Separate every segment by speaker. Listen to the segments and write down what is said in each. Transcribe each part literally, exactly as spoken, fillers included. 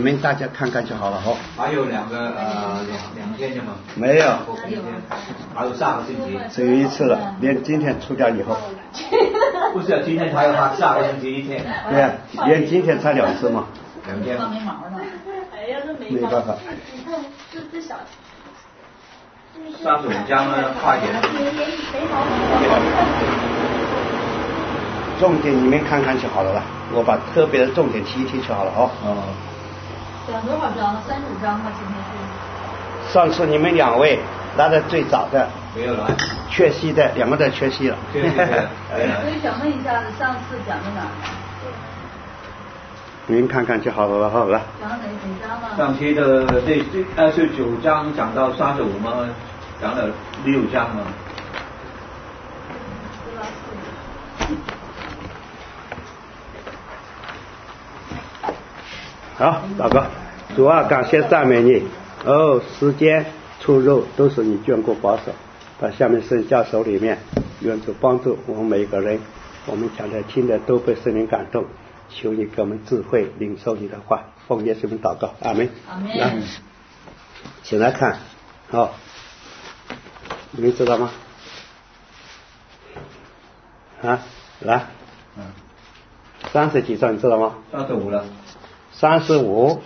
Speaker 1: 们大家看看就好了哈。
Speaker 2: 还有两个呃两两天的吗？
Speaker 1: 没有，
Speaker 2: 还有下个星期。
Speaker 1: 只有一次了，连今天出掉以后。
Speaker 2: 不是，今天还有他下个星期一天。
Speaker 1: 对呀、啊，连今天才两次嘛。
Speaker 2: 两天。
Speaker 3: 没毛呢。哎呀，这没
Speaker 1: 没办法。
Speaker 3: 你看，这这小。
Speaker 2: 三十五章呢，快点。
Speaker 1: 重点你们看看就好了吧，我把特别的重点提一提就好了哦。
Speaker 2: 哦。
Speaker 3: 讲多少章？三十五章吧，今天是。
Speaker 1: 上次你们两位来的最早的。
Speaker 2: 没有来。
Speaker 1: 缺席的，两个都缺席了。
Speaker 2: 缺席的。
Speaker 3: 所以想问一下，上次讲的哪儿？
Speaker 1: 你们看看就好了，好了。
Speaker 3: 讲哪几章呢？
Speaker 2: 上期的这这二十九章讲到三十五吗？讲了六章吗？
Speaker 1: 好，祷告，主啊，感谢赞美你。哦，时间出入都是你眷顾保守，把下面圣教手里面，愿主帮助我们每一个人，我们讲的听的都被圣灵感动，求你给我们智慧，领受你的话，奉耶稣名祷告，阿门。
Speaker 3: 阿门。
Speaker 1: 请来看，好、哦，你们知道吗？啊，来，
Speaker 2: 嗯，
Speaker 1: 三十几章你知道吗？
Speaker 2: 三十五了。
Speaker 1: 三十五、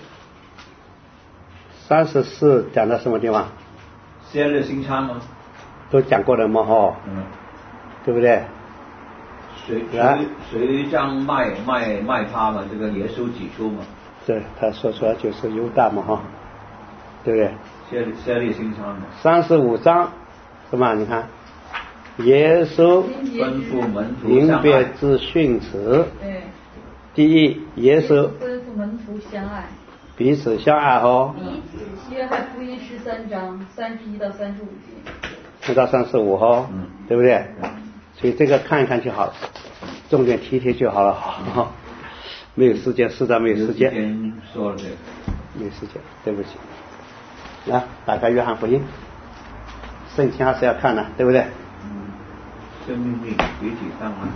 Speaker 1: 三十四讲到什么地方？
Speaker 2: 先日新餐吗？
Speaker 1: 都讲过了嘛，哈，
Speaker 2: 嗯，
Speaker 1: 对不对？
Speaker 2: 谁谁谁将卖卖卖他嘛？这个耶稣指出嘛？
Speaker 1: 对，他说出来就是犹大嘛，哈，对不对？
Speaker 2: 先先日新餐嘛。
Speaker 1: 三十五章什么？你看，耶稣
Speaker 2: 吩咐门徒
Speaker 1: 临别之训词。
Speaker 3: 对。
Speaker 1: 第一，耶稣
Speaker 3: 吩咐门徒相爱，
Speaker 1: 彼此相爱哦。
Speaker 3: 彼此，约翰福音十三章三十一到三十五节。
Speaker 1: 一到三十五哦，
Speaker 2: 嗯，
Speaker 1: 对不对？所以这个看一看就好了，重点提提就好了。好，没有时间，实在没有时间。
Speaker 2: 说了这个。
Speaker 1: 没有时间，对不起。来，打开约翰福音，圣经还是要看的，对不对？
Speaker 2: 嗯，生命力举起上来。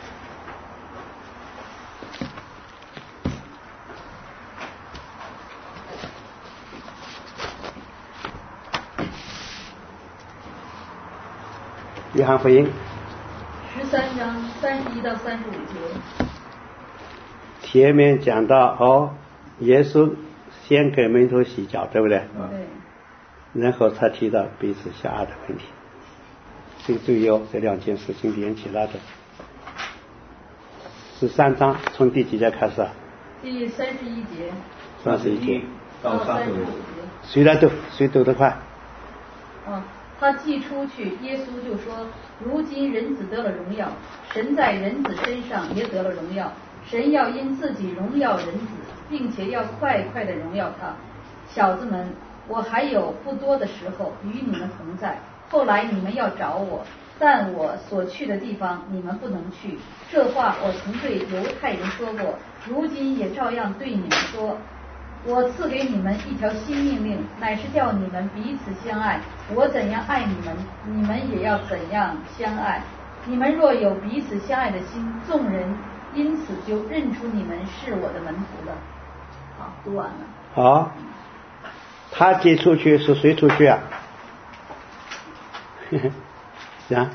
Speaker 1: 约翰福音
Speaker 3: 十三章三十一到三十五节。
Speaker 1: 前面讲到哦，耶稣先给门徒洗脚，对不对？
Speaker 3: 对。
Speaker 1: 然后才提到彼此相爱的问题。这个注意哦，这两件事情连起来的。十三章从第几节开始啊？
Speaker 3: 第三十一节。
Speaker 1: 三十一节
Speaker 2: 到三十五节。
Speaker 1: 谁来读？谁读得快？
Speaker 3: 嗯。他既出去，耶稣就说：如今人子得了荣耀，神在人子身上也得了荣耀。神要因自己荣耀人子，并且要快快的荣耀他。小子们，我还有不多的时候与你们同在，后来你们要找我，但我所去的地方你们不能去。这话我曾对犹太人说过，如今也照样对你们说。我赐给你们一条新命令，乃是叫你们彼此相爱。我怎样爱你们，你们也要怎样相爱。你们若有彼此相爱的心，众人因此就认出你们是我的门徒了。好，读完了。
Speaker 1: 好，他既出去是谁出去啊？行。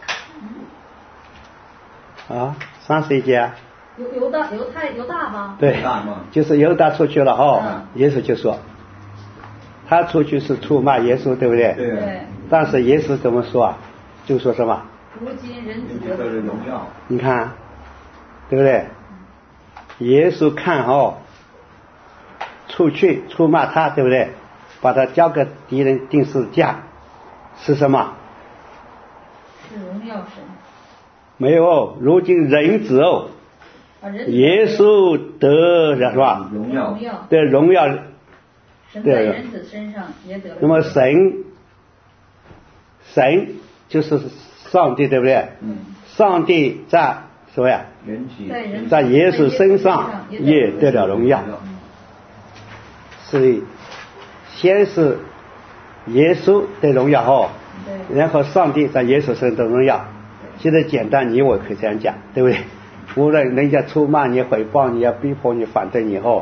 Speaker 1: 啊，三十一节啊。
Speaker 3: 犹犹大犹太犹大吗？
Speaker 1: 对，就是犹大出去了哦。嗯、耶稣就说，他出去是出卖耶稣，对不对？
Speaker 3: 对。
Speaker 1: 但是耶稣怎么说啊？就说什么？
Speaker 3: 如今人子得了荣耀。
Speaker 1: 你看，对不对？耶稣看哦，出去出卖他，对不对？把他交给敌人钉十字架，是什么？
Speaker 3: 是荣耀神。
Speaker 1: 没有，如今人子哦。耶稣得是吧？
Speaker 3: 荣耀
Speaker 1: 对荣耀，
Speaker 3: 神在人子身上也得了。
Speaker 1: 那么神，神就是上帝，对不对？
Speaker 2: 嗯。
Speaker 1: 上帝在什么呀？
Speaker 2: 人
Speaker 1: 在耶稣身上也得了荣耀。所以，先是耶稣得荣耀后，然后上帝在耶稣身上得荣耀。现在简单，你我可以这样讲，对不对？无论人家出卖你、诽谤你、要逼迫你、反对你后，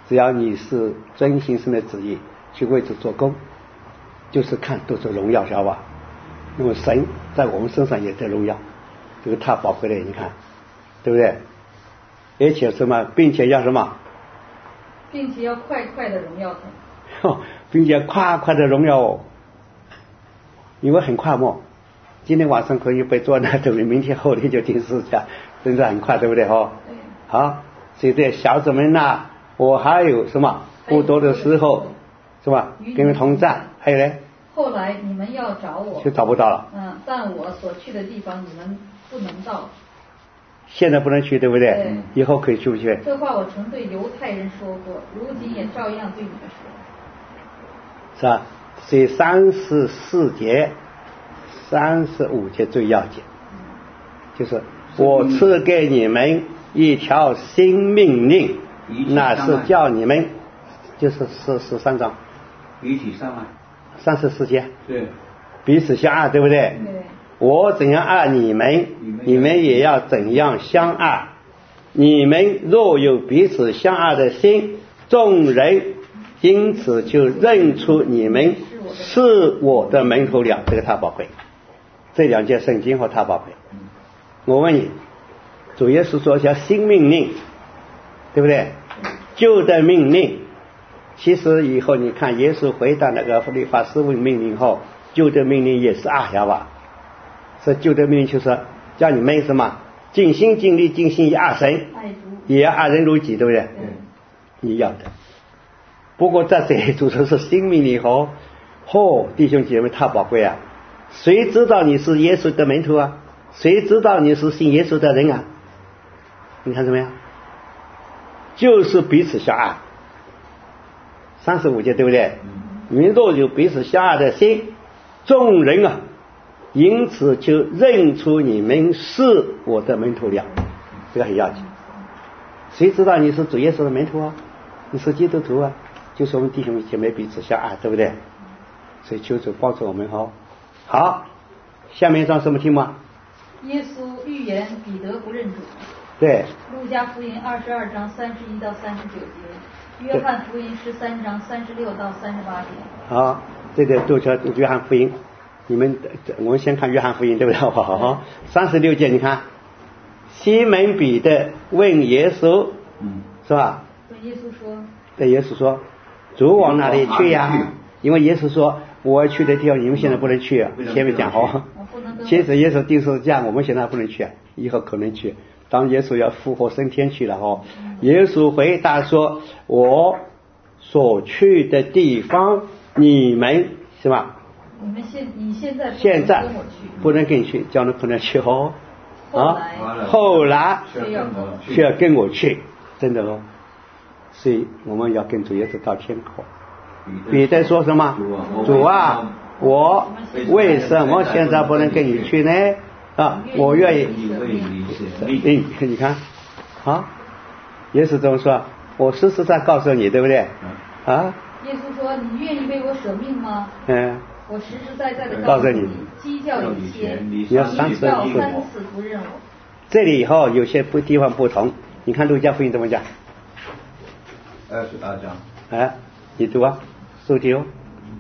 Speaker 1: 只要你是遵行神的旨意去为主做工，就是看都是荣耀，知道吧？那么神在我们身上也得荣耀，这个太宝贵了，你看，对不对？而且什么，并且要什么？
Speaker 3: 并且要快快的荣耀他，
Speaker 1: 并且快快的荣耀哦，因为很快嘛，今天晚上可以被做那对不对？明天后天就听世界，真的很快，对不对？哈，
Speaker 3: 对。
Speaker 1: 好，所以这小子们呐，我还有什么不多的时候，是吧？跟你们同在，还有呢？
Speaker 3: 后来你们要找我，
Speaker 1: 就找不到了。
Speaker 3: 嗯，但我所去的地方你们不能到。
Speaker 1: 现在不能去，对不对？
Speaker 3: 对。
Speaker 1: 以后可以去不去？
Speaker 3: 这话我曾对犹太人说过，如今也照样对你们说。
Speaker 1: 是吧？所以三十四节、三十五节最要紧，就是我赐给你们一条新命令，那是叫你们，就是十十三章，
Speaker 2: 彼此相爱，
Speaker 1: 三十四节，
Speaker 2: 对，
Speaker 1: 彼此相爱，对不对？
Speaker 3: 对。
Speaker 1: 我怎样爱你们，你们也要怎样相爱。你们若有彼此相爱的心，众人因此就认出你们是我的门徒了。这个太宝贵，这两节圣经和太宝贵。我问你，主耶稣说叫新命令，对不对？旧的命令，其实以后你看耶稣回答那个律法师问命令后，旧的命令也是爱，晓得吧？这旧的命令就是叫你们什么尽心尽力尽心以爱神，也要爱人如己，对不对？
Speaker 3: 嗯。
Speaker 1: 你要的。不过在这里主说是新命令后，嚯、哦，弟兄姐妹太宝贵啊！谁知道你是耶稣的门徒啊？谁知道你是信耶稣的人啊？你看怎么样？就是彼此相爱。三十五节对不对？你们若有彼此相爱的心，众人啊，因此就认出你们是我的门徒了。这个很要紧。谁知道你是主耶稣的门徒啊？你是基督徒啊？就是我们弟兄姐妹彼此相爱，对不对？所以求主帮助我们哈。好，下面一章什么题目啊？
Speaker 3: 耶稣预言彼得不认主。
Speaker 1: 对。
Speaker 3: 路加福音二十二章三十一到三十九节，约翰福音十三章三十六到三十八节。
Speaker 1: 好，这个都叫约翰福音。你们我们先看约翰福音，对不对？好不好？三十六节，你看，西门彼得问耶稣，嗯，是吧？
Speaker 3: 对耶稣说。
Speaker 1: 对耶稣说，主往哪里去呀？因为耶稣说我要去的地方你们现在不能去啊，前面讲好。其实耶稣定是这样，我们现在不能去，以后可能去。当耶稣要复活升天去了哦，耶稣回答说：“我所去的地方，你们是吧？
Speaker 3: 你们现你现在
Speaker 1: 现在不能跟你去，叫你不能去哦。啊，后来需要跟我去，真的哦。所以我们要跟主耶稣到天国。彼得说什么？主啊，我为什么现在不能跟你去呢？啊，我愿意。嗯，你看，啊，耶稣怎么说？我实实在告诉你，对不对？啊。
Speaker 3: 耶稣说：“你愿意为我舍命吗？”
Speaker 1: 嗯。
Speaker 3: 我实实在在的
Speaker 1: 告诉你，
Speaker 3: 鸡叫以前，
Speaker 1: 你要三次
Speaker 3: 不认我。
Speaker 1: 这里以后有些不地方不同，你看路加福音怎么讲？
Speaker 2: 二十二章。
Speaker 1: 哎，你读啊，数题哦。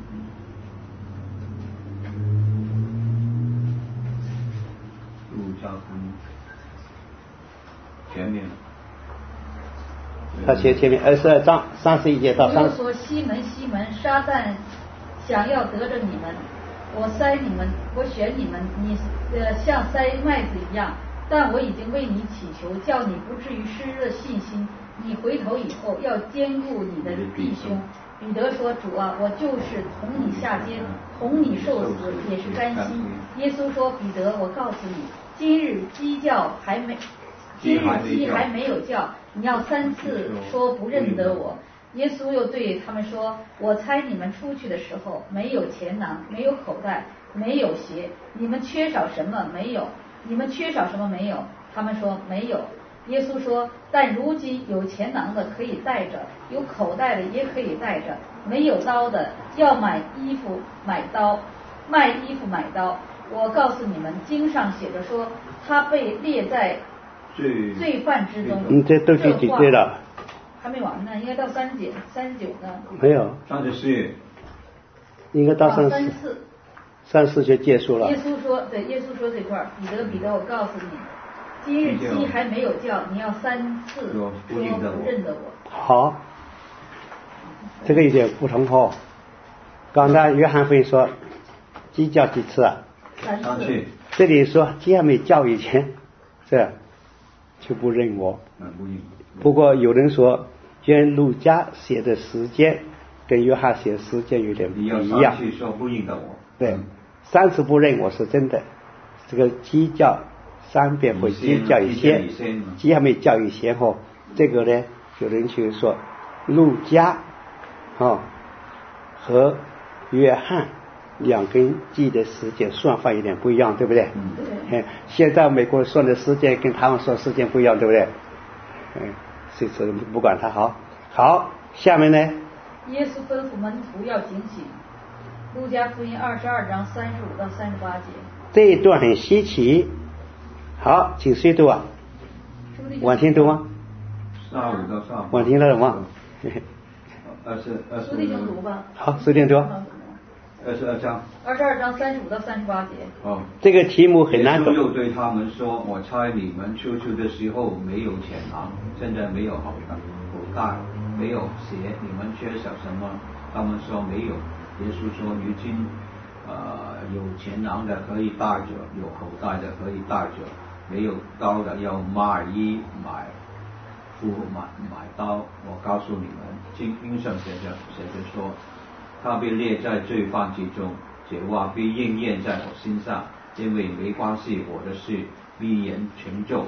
Speaker 2: 路加福音前面。
Speaker 1: 他写前面二十二章三十一节到三十。
Speaker 3: 说西门西门，撒旦想要得着你们，我塞你们，我选你们，你呃像塞麦子一样。但我已经为你祈求，叫你不至于失了信心。你回头以后要兼顾你的弟兄。彼得说：“主啊，我就是同你下监，同你受死，也是甘心。”耶稣说：“彼得，我告诉你，今日鸡叫还没，今日鸡还没有叫，你要三次说不认得我。”耶稣又对他们说：“我猜你们出去的时候，没有钱囊，没有口袋，没有鞋，你们缺少什么？没有。你们缺少什么？没有。”他们说：“没有。”耶稣说：“但如今有钱囊的可以带着，有口袋的也可以带着，没有刀的要买衣服买刀，卖衣服买刀。我告诉你们，经上写着说，他被列在罪犯之中。”
Speaker 1: 嗯，这都第几节了？
Speaker 3: 还没完呢，应该到三十节三十九呢。
Speaker 1: 没有，
Speaker 2: 三十四，
Speaker 1: 应该到三十
Speaker 3: 三十四。
Speaker 1: 三十四就结束了。
Speaker 3: 耶稣说，对，耶稣说这块儿，彼得彼得，我告诉你，今日鸡还没有叫，你要三次说不认得我。
Speaker 1: 好，这个有点不同哦。刚才约翰福音说鸡叫几次啊？
Speaker 3: 三次。
Speaker 1: 这里说鸡还没叫以前，这就不认我。不过有人说，因为路加写的时间跟约翰写的时间有点不一样。
Speaker 2: 你要上去说不认得我。
Speaker 1: 对，三次不认我是真的。这个鸡叫三遍或鸡叫以前，鸡还没叫以前后，这个呢，有人就说路加哦和约翰两根鸡的时间算法有点不一样，对不对？
Speaker 2: 嗯。
Speaker 1: 嗯，现在美国算的时间跟他们说时间不一样，对不对？嗯，所以说不管他好。好，下面呢？
Speaker 3: 耶稣吩咐门徒要警醒。路加福音二十二章三十五到三十八节。
Speaker 1: 这一段很稀奇。好，请谁读啊？婉婷读吗？
Speaker 2: 上午到上午。
Speaker 1: 婉婷了吗？
Speaker 2: 二十二十。
Speaker 3: 苏弟兄读吧。
Speaker 1: 好，苏弟兄读。
Speaker 2: 二十二章。
Speaker 3: 二十二章三十五到三十八节。
Speaker 2: 哦。
Speaker 1: 这个题目很难懂。
Speaker 2: 耶稣又对他们说：“我猜你们出去的时候没有钱囊，现在没有好的口袋，没有鞋，你们缺少什么？”他们说没有。耶稣说：“如今，呃，有钱囊的可以带着，有口袋的可以带着，没有刀的要卖衣买布买买刀。我告诉你们，经经上写着写着说，他被列在罪犯之中，这话必应验在我身上，因为没关系，我的事必然成就。”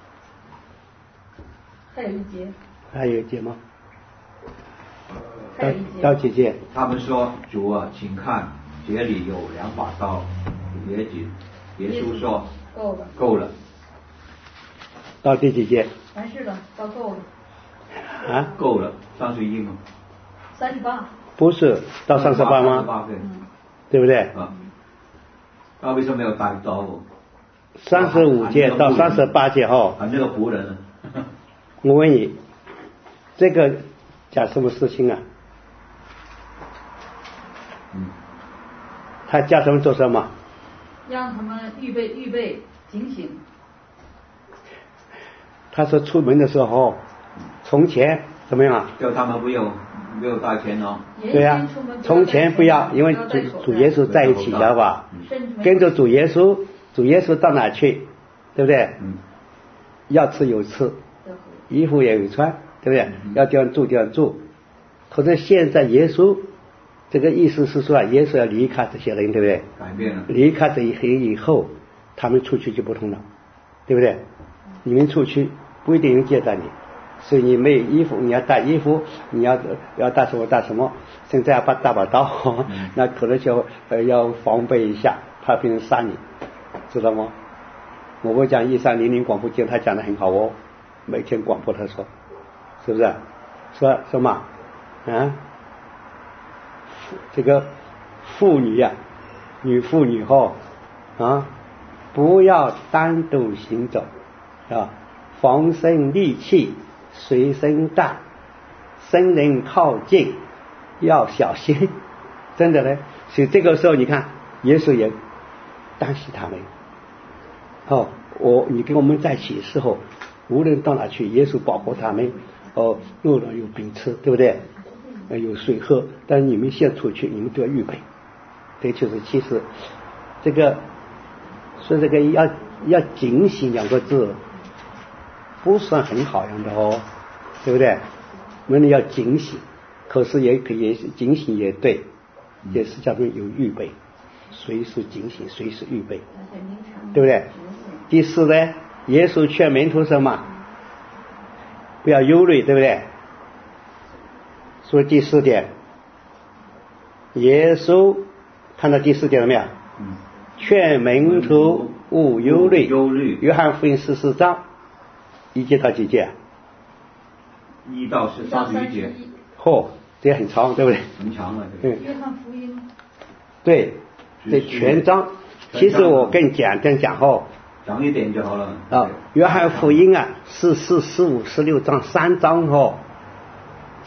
Speaker 3: 还有一节。
Speaker 1: 还有一节吗？
Speaker 3: 还有一节。
Speaker 1: 到几节？
Speaker 2: 他们说：“主啊，请看，这里有两把刀。”耶稣耶稣说：“
Speaker 3: 够了。”
Speaker 2: 够了。
Speaker 1: 到第几节？
Speaker 3: 完事了，到够了。
Speaker 1: 啊？
Speaker 2: 够了，三十一吗？
Speaker 3: 三十八。
Speaker 1: 不是到三十八吗？
Speaker 2: 三十八对。
Speaker 3: 嗯。
Speaker 1: 对不对？
Speaker 2: 啊。那为什么没有带刀？
Speaker 1: 三十五节到三十八节哈。
Speaker 2: 喊这个仆人呢？
Speaker 1: 我问你，这个讲什么事情啊？
Speaker 2: 嗯。
Speaker 1: 他叫他们做什么？
Speaker 3: 让他们预备预备警醒。
Speaker 1: 他说出门的时候，从前怎么样啊？
Speaker 2: 叫他们不要不要带钱哦。
Speaker 1: 对呀、啊，从前不要，因为主主耶稣在一起，知道吧？跟着主耶稣，主耶稣到哪去，对不对？
Speaker 2: 嗯。
Speaker 1: 要吃有吃，衣服也有穿，对不对？嗯、要地方住地方住。可是现在耶稣这个意思是说，耶稣要离开这些人，对不对？
Speaker 2: 改变了。
Speaker 1: 离开这些人以后，他们出去就不同了，对不对？你们出去不一定能接待你，所以你没有衣服，你要带衣服，你要要带什么带什么，现在要把大把刀，嗯、那可能就呃要防备一下，怕别人杀你，知道吗？我们讲一三零零广播节目，他讲的很好哦，每天广播他说，是不是？说什么啊？这个妇女呀、啊，女妇女后啊，不要单独行走。啊，防身利器随身带，生人靠近要小心，真的呢。所以这个时候你看，耶稣也担心他们。哦，我你跟我们在一起的时候，无论到哪去，耶稣保护他们。哦，路上有饼吃，对不对？有水喝，但你们先出去，你们都要预备。这就是其实这个说这个要要警醒两个字。不算很好样的哦，对不对？我们要警醒，可是也可以警醒也对，也是叫做有预备，随时警醒，随时预备，对不对？第四呢，耶稣劝门徒什么？不要忧虑，对不对？说第四点，耶稣看到第四点了没有？
Speaker 2: 嗯。
Speaker 1: 劝门徒勿忧虑。
Speaker 2: 忧虑。
Speaker 1: 约翰福音十四章。一节到几节？
Speaker 2: 一到十三十一节。
Speaker 1: 嚯、哦，这很长，对不对？
Speaker 2: 很长了。
Speaker 1: 对。
Speaker 3: 约翰福音。
Speaker 1: 对，这全章。其实我更简单讲后。
Speaker 2: 讲一点就好了。
Speaker 1: 啊，约翰福音啊，是四、十五、十六章三章哦，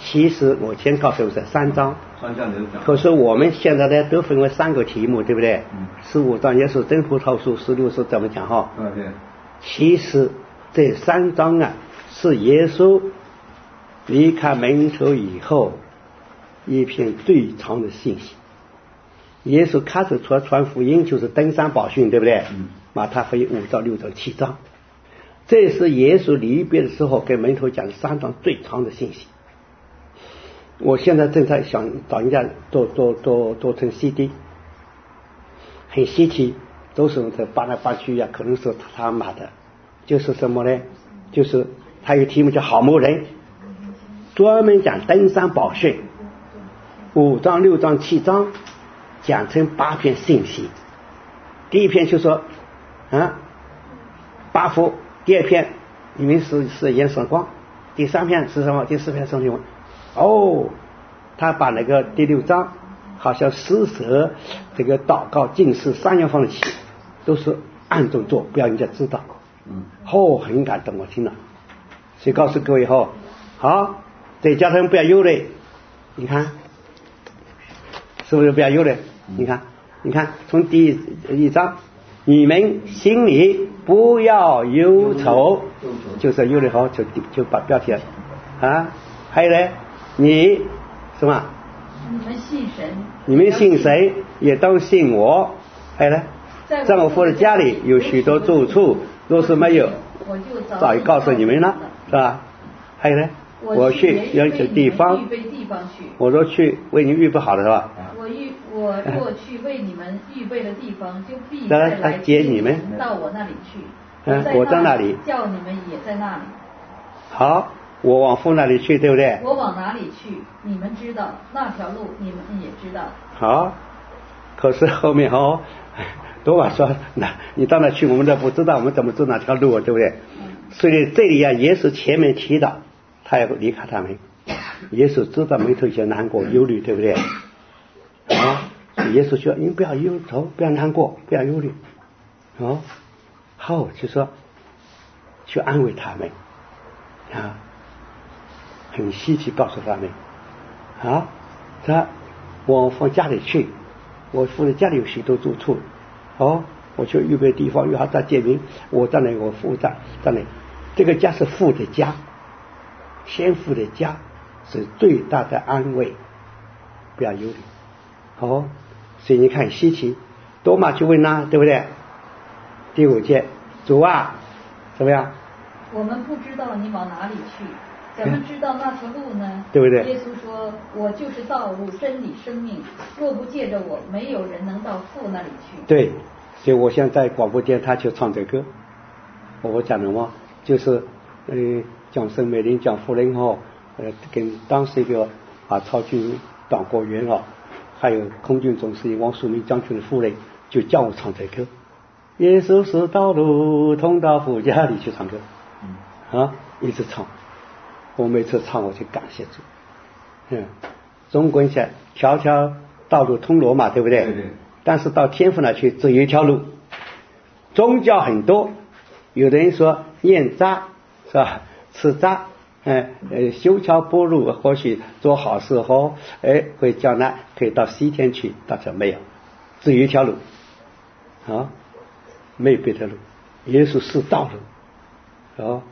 Speaker 1: 其实我先告诉你是三章，
Speaker 2: 三章六章。
Speaker 1: 可是我们现在呢都分为三个题目，对不对？
Speaker 2: 嗯。
Speaker 1: 十五章也是真葡萄树，十六是怎么讲哈？
Speaker 2: 嗯，对。
Speaker 1: 其实这三章啊，是耶稣离开门徒以后一篇最长的信息。耶稣开始传传福音就是登山宝训，对不对？
Speaker 2: 嗯。
Speaker 1: 马太福音五章、六章、七章，这是耶稣离别的时候跟门徒讲的三章最长的信息。我现在正在想找人家做做做做成 C D， 很稀奇，都是在搬来搬去呀、啊，可能是他买的。就是什么呢？就是他有题目叫好牧人，专门讲登山宝训，五章、六章、七章讲成八篇信息。第一篇就说啊，八福；第二篇你们是是颜色光；第三篇是什么？第四篇是什么？哦，他把那个第六章好像施舍这个祷告、禁食三样放在一起，都是暗中做，不要人家知道。
Speaker 2: 嗯。
Speaker 1: 哦，很感动，我听了。所以告诉各位后，好，在家庭不要忧虑。你看，是不是不要忧虑？你看，你看，从第一一章，你们心里不要忧愁，就是忧虑好，就就把标题啊，还有呢。你什么？
Speaker 3: 你们信神，
Speaker 1: 你们信神也当信我。还有呢，在我父的家里有许多住处，若是没有，
Speaker 3: 我就
Speaker 1: 早已告诉你们了，是吧？还有呢，我去要求地方，我若去为你预备好了，是吧？
Speaker 3: 我预我若去为你们预备的地方，就必再来
Speaker 1: 接你们
Speaker 3: 到我那里去。
Speaker 1: 嗯，我在那里，
Speaker 3: 叫你们也在那里。
Speaker 1: 好。我往父那里去，对不对？
Speaker 3: 我往哪里去，你们知道，那条路你们也知道。
Speaker 1: 好，可是后面哦，多瓦说，那你到那去，我们都不知道，我们怎么走哪条路啊，对不对？嗯、所以这里啊，耶稣前面提到，他要离开他们，耶稣知道门徒有些难过、忧虑，对不对？啊，耶稣说，你不要忧愁，不要难过，不要忧虑。哦，好，就说去安慰他们啊。很稀奇，告诉他们啊，他往父家里去，我父的家里有许多住处，哦，我去预备地方，约好他见面，我在那，我父在在那，这个家是父的家，天父的家是最大的安慰，不要忧虑，哦，所以你看稀奇，多马去问他，对不对？第五节，主啊，怎么样？
Speaker 3: 我们不知道你往哪里去。怎么知道那条路呢？
Speaker 1: 对不对？
Speaker 3: 耶稣说：“我就是道路、真理、生命，若不借着我，没有人能到父那里去。”对，
Speaker 1: 所以我现在广播电台就唱这歌。我讲什么？就是呃，讲圣美林、讲福林哈，呃，跟当时一个啊曹军党国员啊，还有空军总司令王树明将军的夫人，就叫我唱这歌。耶稣是道路，通到父家里去唱歌，啊，一直唱。我每次唱我就感谢主，嗯，中国讲条条道路通罗马，对不对？
Speaker 2: 对对。
Speaker 1: 但是到天父那去只有一条路，宗教很多，有的人说念渣是吧？吃渣，嗯呃修桥铺路，或许做好事后，哎会将来可以到西天去，但是没有，只有一条路，啊，没有别的路，耶稣是道路，啊。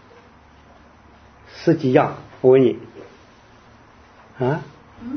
Speaker 1: 十几样，我问你，啊？嗯？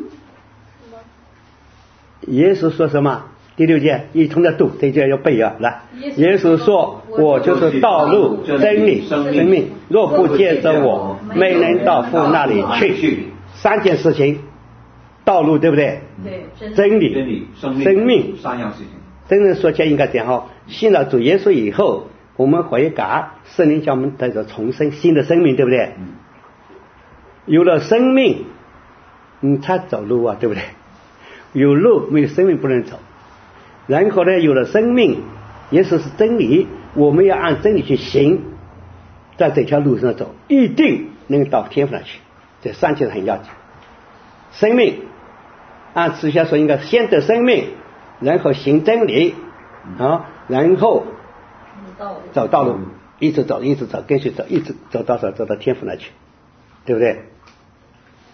Speaker 1: 耶稣说什么？第六节一同的读，这节要背啊！来，耶稣说：“我就是道路、真理、生命，若不借着我，没人到父那里去。”三件事情，道路对不对？
Speaker 3: 对，
Speaker 1: 真理、
Speaker 2: 真理、生
Speaker 1: 命，
Speaker 2: 三样事情。
Speaker 1: 真正说起来应该这样哈，信了主耶稣以后，我们悔改，圣灵叫我们得着重生，新的生命，对不对？嗯。有了生命，你才走路啊，对不对？有路没有生命不能走。然后呢，有了生命，也是是真理，我们要按真理去行，在这条路上走，一定能到天父那去。这三件很要紧。生命，按慈下说应该先得生命，然后行真理啊，然后走道路，一直走，一直走，跟随走，一直走到走走到天父那去，对不对？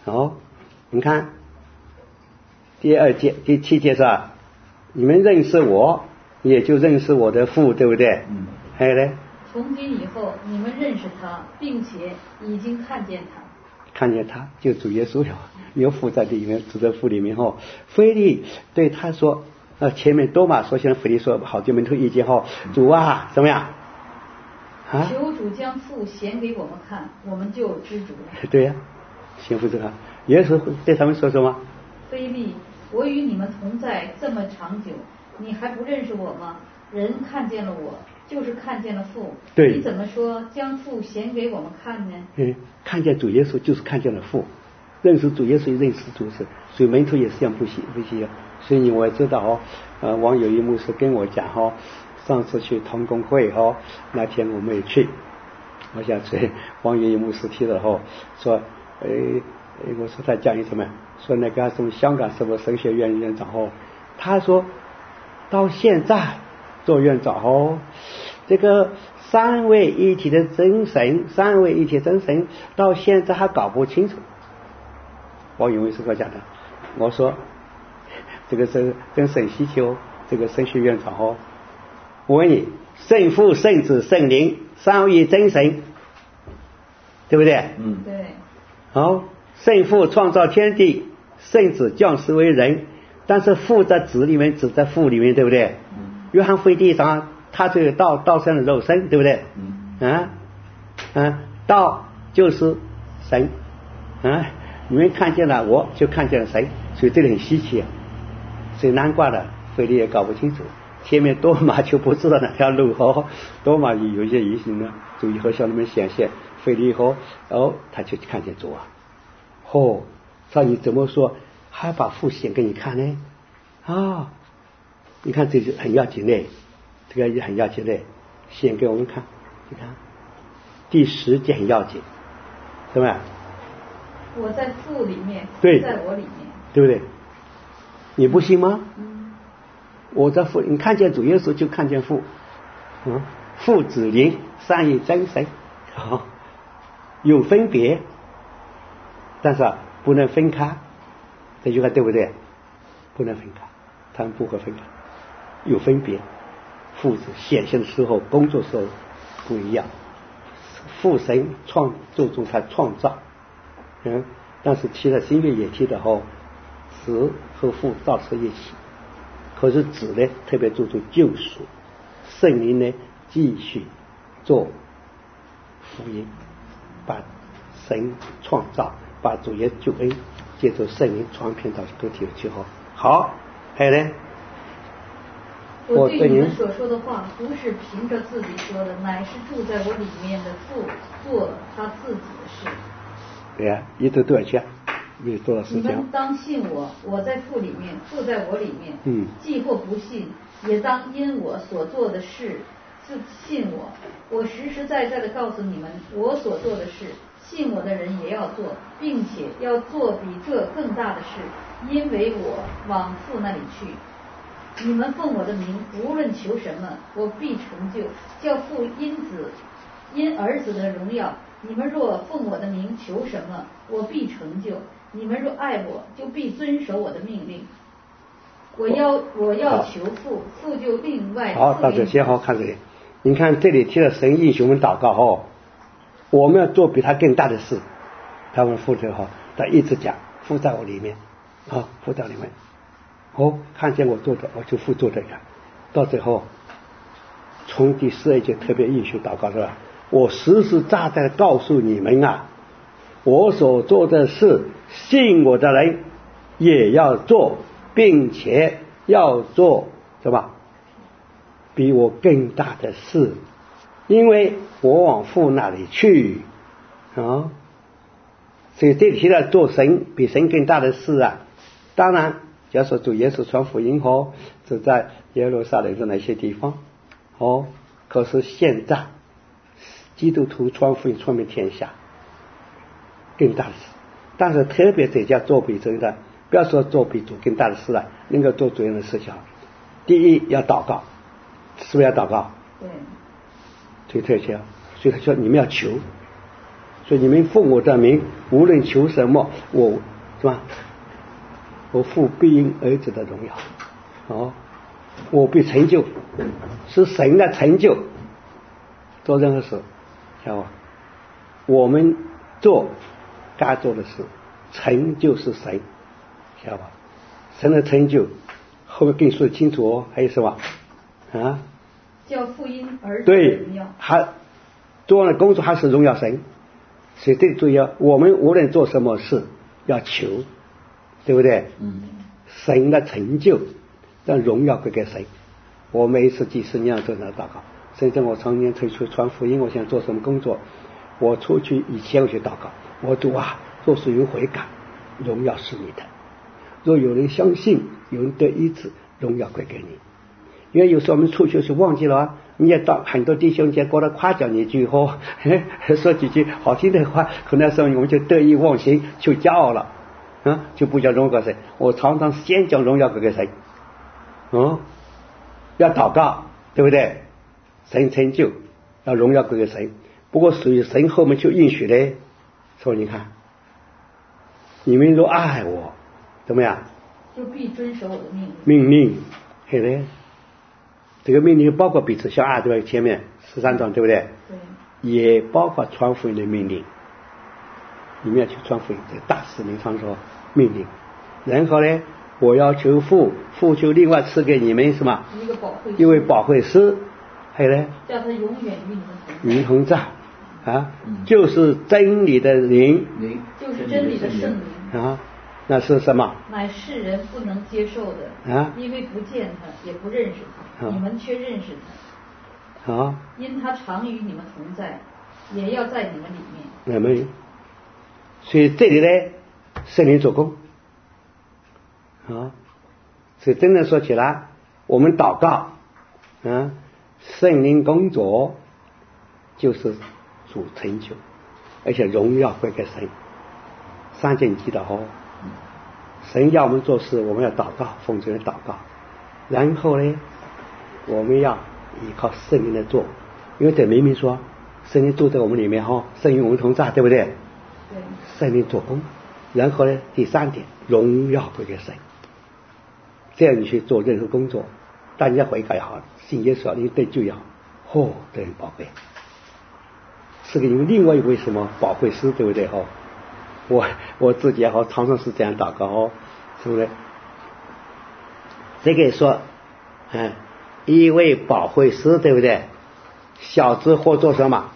Speaker 1: 哦，你看第二节第七节是吧？你们认识我，也就认识我的父，对不对？
Speaker 2: 嗯。
Speaker 1: 还有呢？
Speaker 3: 从今以后，你们认识他，并且已经看见他。
Speaker 1: 看见他就主耶稣了，有父在里面，住在父里面后，腓利对他说，呃，前面多马说，现在腓利说，好久没头意见后，主啊，怎么样？啊？
Speaker 3: 求主将父显给我们看，我们就知足了。
Speaker 1: 对呀、啊，显父这个，耶稣对他们说什么？
Speaker 3: 腓利，我与你们同在这么长久，你还不认识我吗？人看见了我，就是看见了父。
Speaker 1: 对。
Speaker 3: 你怎么说将父显给我们看呢？
Speaker 1: 嗯，看见主耶稣就是看见了父，认识主耶稣认识主是，所以门徒也是这样不行不行。所以我也知道哦，呃，王友一牧师跟我讲哦，上次去同工会哦，那天我没去，我想去王友一牧师提了后说，呃，我说他讲一什么？说那个从香港什么神学院院长哦，他说到现在做院长哦，这个三位一体的真神，三位一体真神到现在还搞不清楚。王永伟是我讲的，我说这个是跟沈希秋这个神学院长哦，我问你，圣父、圣子、圣灵三位真神，对不对？
Speaker 2: 嗯，
Speaker 3: 对。
Speaker 1: 好，圣父创造天地，圣子降世为人，但是父在子里面，子在父里面，对不对？
Speaker 2: 嗯。
Speaker 1: 约翰福音第一章，他这个道道生的肉身，对不对？
Speaker 2: 嗯。
Speaker 1: 啊啊，道就是神啊，你们看见了我，就看见了神，所以这里很稀奇，所以难怪了，腓利也搞不清楚。前面多马就不知道哪条路哦，多马有一些疑心呢，主以后向他们显现，腓利以后哦，他就看见主啊，哦，照你怎么说，还把父显给你看呢？啊、哦，你看这就很要紧嘞，这个也很要紧嘞，显给我们看，你看第十节很要紧，对吧？
Speaker 3: 我在父里面，
Speaker 1: 对，
Speaker 3: 在我里面，
Speaker 1: 对不对？你不信吗？
Speaker 3: 嗯，
Speaker 1: 我在父，你看见主耶稣就看见父，嗯，父子灵三位真神，好，有分别，但是啊不能分开，这句话对不对？不能分开，他们不会分开，有分别，父子显现的时候，工作时候不一样，父神创注重他创造，嗯，但是提了新约也提的后，子和父造是一起。可是子呢特别注重救赎，圣灵呢继续做福音，把神创造，把主耶稣救恩借助圣灵传遍到各地去后。好，还有呢？
Speaker 3: 我对你们所说的话不是凭着自己说的，乃是住在我里面的父做他自己的事。
Speaker 1: 对呀、啊，一直都要讲。你
Speaker 3: 们当信我，我在父里面，父在我里面。
Speaker 1: 嗯。
Speaker 3: 既或不信，也当因我所做的事自信我。我实实在在的告诉你们，我所做的事，信我的人也要做，并且要做比这更大的事，因为我往父那里去。你们奉我的名，无论求什么，我必成就，叫父因子因儿子的荣耀。你们若奉我的名求什么，我必成就。你们若爱我，就必遵守我的命令。我要我要求父，父就另外。
Speaker 1: 好，到这先好看这里。你看这里提了神应许我们祷告哦，我们要做比他更大的事。他们父这哈，他一直讲父在我里面，啊、哦，父在里面。哦，看见我做的，我就父做这个。到最后，从第十二节特别应许祷告是吧？我实实在在告诉你们啊，我所做的事，信我的人也要做，并且要做什么？比我更大的事，因为我往父那里去啊。所以这里提到做神比神更大的事啊。当然，假如说主耶稣传福音哦，是在耶路撒冷的那些地方哦。可是现在基督徒传福音传遍天下，更大的事。但是特别这叫做比这个，不要说做比主更大的事了，能够做主人的事情。第一要祷告，是不是要祷告？
Speaker 3: 对。
Speaker 1: 最特别，所以他说你们要求， 所以你们奉我的名，无论求什么，我是吧？我父必因儿子的荣耀，哦，我必成就，是神的成就。做任何事，晓得吧？我们做该做的事，成就是神，晓得吧？神的成就，后面跟你说清楚哦。还有什么啊？
Speaker 3: 叫福音儿子的
Speaker 1: 对
Speaker 3: 荣耀，
Speaker 1: 还做的工作还是荣耀神。所以这注意啊，我们无论做什么事要求，对不对？
Speaker 2: 嗯，
Speaker 1: 神的成就让荣耀归给神。我每一次祭司那样做那祷告，甚至我常年推出传福音，我想做什么工作，我出去以前我去祷告，我主啊，若是有悔改，荣耀是你的；若有人相信，有人得医治，荣耀归给你。因为有时候我们出去是忘记了啊，你也到很多弟兄姐过来夸奖你一句后，说几句好听的话，可能时候我们就得意忘形，就骄傲了啊，就不讲荣耀神。我常常先讲荣耀归给神，哦，要祷告，对不对？神成就，要荣耀归给神。不过属于神后面就应许嘞，说你看，你们若爱我，怎么样？
Speaker 3: 就必遵守我的命令。
Speaker 1: 命令，嘿嘞。这个命令包括彼此相爱，对吧？前面十三章，对不对？
Speaker 3: 对。
Speaker 1: 也包括传福音的命令，你们要去传福音，这个大使命上说命令。然后呢，我要求父，父就另外赐给你们什么？
Speaker 3: 一个保惠师，
Speaker 1: 一位保惠师，还有呢，
Speaker 3: 叫他永远与你们同在。
Speaker 1: 与你同在啊，就是真理的灵，
Speaker 2: 灵
Speaker 3: 就是真理的圣灵
Speaker 1: 啊。那是什么？
Speaker 3: 乃世人不能接受的
Speaker 1: 啊，
Speaker 3: 因为不见他，也不认识他，
Speaker 1: 啊、
Speaker 3: 你们却认识他。
Speaker 1: 啊，
Speaker 3: 因他常与你们同在，也要在你们里面。
Speaker 1: 那么，所以这里呢，圣灵做工啊。所以真正说起来，我们祷告啊，圣灵工作就是主成就，而且荣耀归给神。三件记得哦。神要我们做事，我们要祷告，奉主的祷告。然后呢，我们要依靠圣灵的做，因为这明明说圣灵住在我们里面哈，圣灵与我们同在，对不对？
Speaker 3: 对。
Speaker 1: 圣灵做工。然后呢，第三点，荣耀归给神。这样你去做任何工作，大家悔改也好，信耶稣你得救也好，哦，都很宝贝。是个因为另外一位什么保惠师，对不对哈？我我自己也好，常常是这样祷告哦，是不是？这个说，嗯，一位保惠师，对不对？小子或做什么？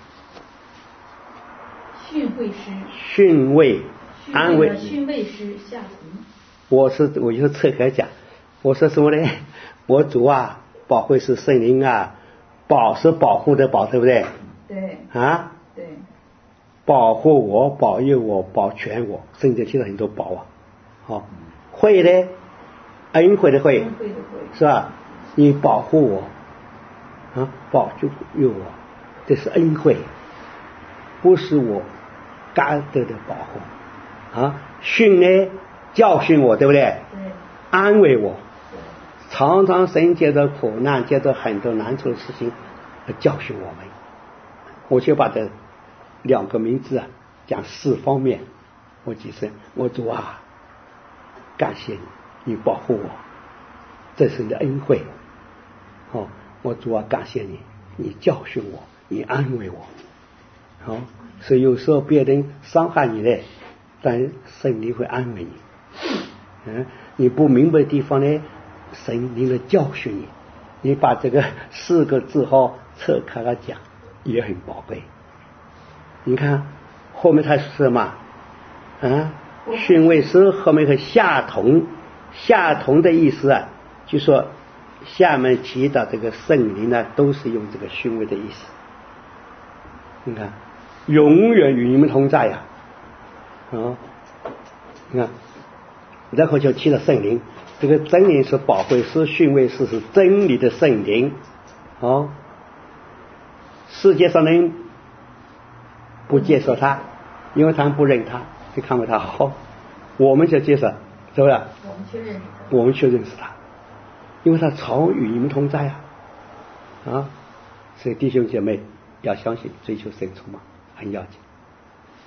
Speaker 3: 训诲师。
Speaker 1: 训慰，安慰。
Speaker 3: 训慰师下行。
Speaker 1: 我是我就是侧开讲，我说什么呢？我主啊，保惠师圣灵啊，保是保护的保，对不对？
Speaker 3: 对。
Speaker 1: 啊。
Speaker 3: 对。
Speaker 1: 保护我，保佑我，保全我，圣经提了很多保啊。好，惠呢，恩惠的惠，是吧？你保护我，啊，保佑佑我，这是恩惠，不是我该得的保护。啊，训呢，教训我，对不对？
Speaker 3: 对。
Speaker 1: 安慰我，常常神借着苦难，借着很多难处的事情来教训我们。我就把这两个名字啊，讲四方面。我几声，我主啊，感谢你，你保护我，这是你的恩惠。哦，我主啊，感谢你，你教训我，你安慰我。好、哦，所以有时候别人伤害你嘞，但神灵会安慰你。嗯，你不明白的地方呢，神灵来教训你。你把这个四个字号侧开来讲，也很宝贵。你看后面他是什么啊？训慰师后面和下同，下同的意思啊，就说下面提到这个圣灵呢，都是用这个训慰的意思。你看，永远与你们同在呀、啊，啊，你看，然后就提了圣灵，这个真灵是保惠师，训慰师是真理的圣灵。哦，世界上人不接受他，因为他们不认他，就看不他好。我们就接受，是不是？
Speaker 3: 我们却认识他。
Speaker 1: 我们却认识他，因为他常与你们同在啊！啊，所以弟兄姐妹要相信，追求神充满很要紧。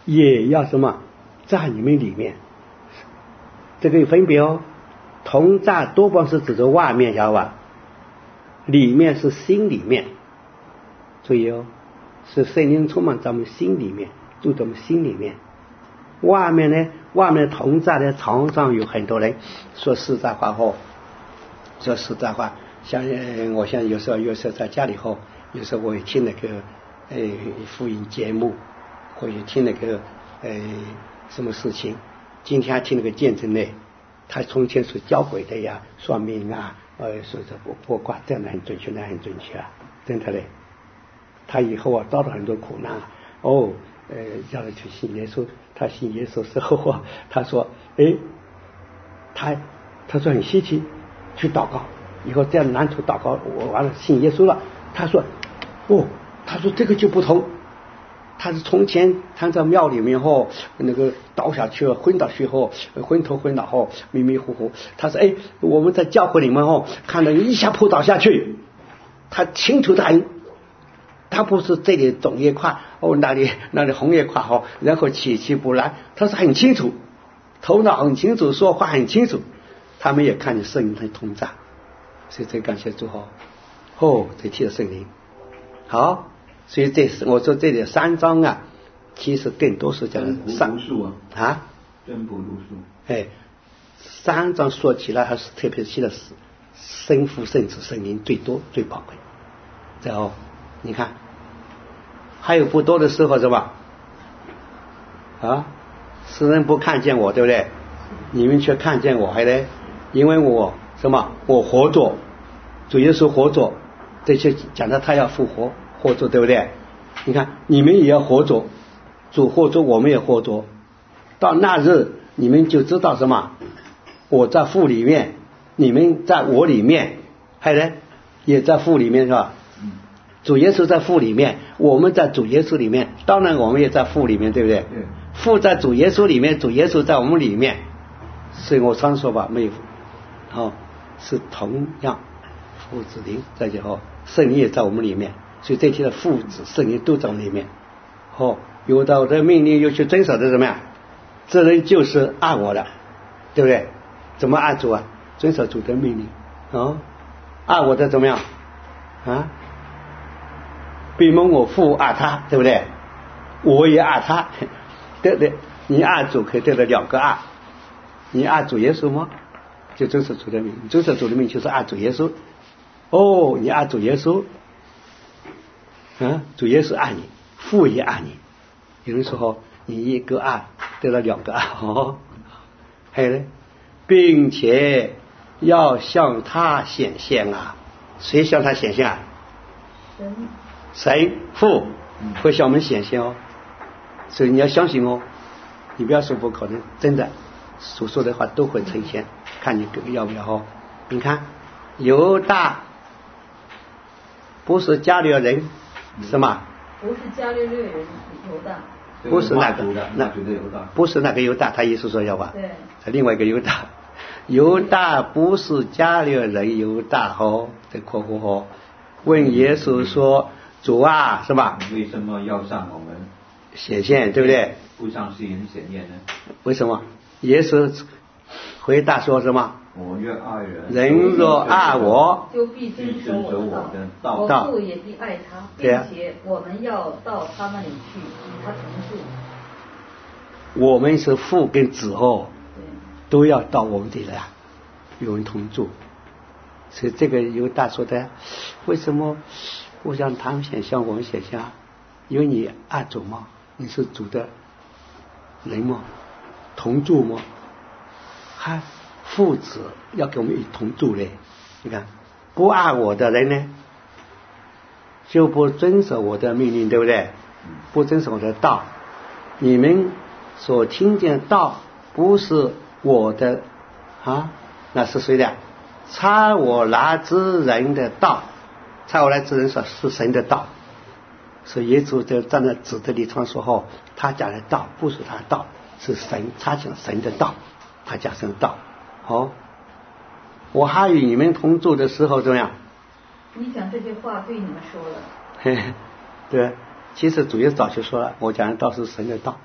Speaker 1: 也要什么在你们里面。这个有分别哦，同在多半是指着外面，晓得吧？里面是心里面，注意哦，是圣灵充满咱们心里面，住在我们心里面。外面呢，外面同在的常常有很多人说实在话后，说实在话，像我现在有时候有时候在家里后，有时候我也听那个呃福音节目，或者听那个呃什么事情。今天还听那个见证呢，他从前是教诲的呀，算命啊，呃，说这卜卜卦，这样的很准确，那很准确啊，真的嘞。他以后啊遭到很多苦难，哦，呃，叫他去信耶稣。他信耶稣之后啊，他说，哎，他他说很稀奇，去祷告，以后这样难处祷告，我完了信耶稣了。他说，哦，他说这个就不同。他是从前他在庙里面后那个倒下去了，昏倒去后昏头昏脑后迷迷糊糊。他说哎，我们在教会里面后看到一下扑倒下去，他清楚的很，他不是这里肿一块哦，那里那里红一块哦，然后起起不来，他是很清楚，头脑很清楚，说话很清楚。他们也看见圣灵的同在，所以这感谢主哦，哦，这替了圣灵好。所以这是我说这里三章啊，其实更多是讲三
Speaker 2: 啊，
Speaker 1: 啊，
Speaker 2: 真不如数。
Speaker 1: 哎，三章说起来还是特别提的是圣父、圣子、圣灵最多最宝贵。然后你看，还有不多的时候是吧？啊，世人不看见我，对不对？你们却看见我，还得因为我什么？我活着，主耶稣活着，这些讲的他要复活。活着对不对？你看你们也要活着，主活着我们也活着，到那日你们就知道什么？我在父里面，你们在我里面，还有呢也在父里面是吧？主耶稣在父里面，我们在主耶稣里面，当然我们也在父里面，对不对？父在主耶稣里面，主耶稣在我们里面，所以我常说吧，没有哦，是同样父子灵在这后，圣灵也在我们里面。所以这些的父子圣灵都在里面，哦，有的的命令又去遵守的怎么样？这人就是爱我的，对不对？怎么爱主啊？遵守主的命令，哦，爱我的怎么样？啊，必蒙我父爱他，对不对？我也爱他，对不对？你爱主可以得到两个爱，你爱主耶稣吗？就遵守主的命，遵守主的命就是爱主耶稣。哦，你爱主耶稣。啊，主耶稣爱你，父也爱你。有人说你一个爱得了两个爱哦，还有呢，并且要向他显现啊，谁向他显现啊？
Speaker 3: 神，
Speaker 1: 神父会向我们显现哦，所以你要相信哦，你不要说不可能，真的所说的话都会呈现，看你要不要哦。你看犹大不是加略人。是吗？
Speaker 3: 不是加略略人犹大，
Speaker 1: 不是那个
Speaker 2: 那
Speaker 1: 不是那个犹大，他意思说要吧？
Speaker 3: 对，
Speaker 1: 另外一个犹大，犹大不是加略人犹大哦，这括弧哦。问耶稣说：“主啊，是吧？
Speaker 2: 为什么要向我们
Speaker 1: 显现，对不对？
Speaker 2: 不向世人显现呢？
Speaker 1: 为什么？”耶稣回答说什么？
Speaker 2: 我若爱人，
Speaker 1: 人若爱我，
Speaker 3: 就必遵守我的道。我父也必爱他，并且我们要到他那里去，与他同住。
Speaker 1: 我们是父跟子哦，都要到我们这里来，与我们同住。所以这个犹大说的，为什么我想他们显像我们显像？因为你爱主吗？你是主的人吗？同住吗？还父子要跟我们一同住嘞。你看不爱我的人呢，就不遵守我的命令，对不对？不遵守我的道。你们所听见的道不是我的啊，那是谁的？差我来之人的道，差我来之人说是神的道。所以耶稣就站在指的立场说后，他讲的道不是他的道，是神，他讲神的道，他讲神的道。好，我还与你们同住的时候怎么样？
Speaker 3: 你讲这句话对你们说了。
Speaker 1: 嘿嘿，对，其实主耶稣早就说了，我讲的道是神的道。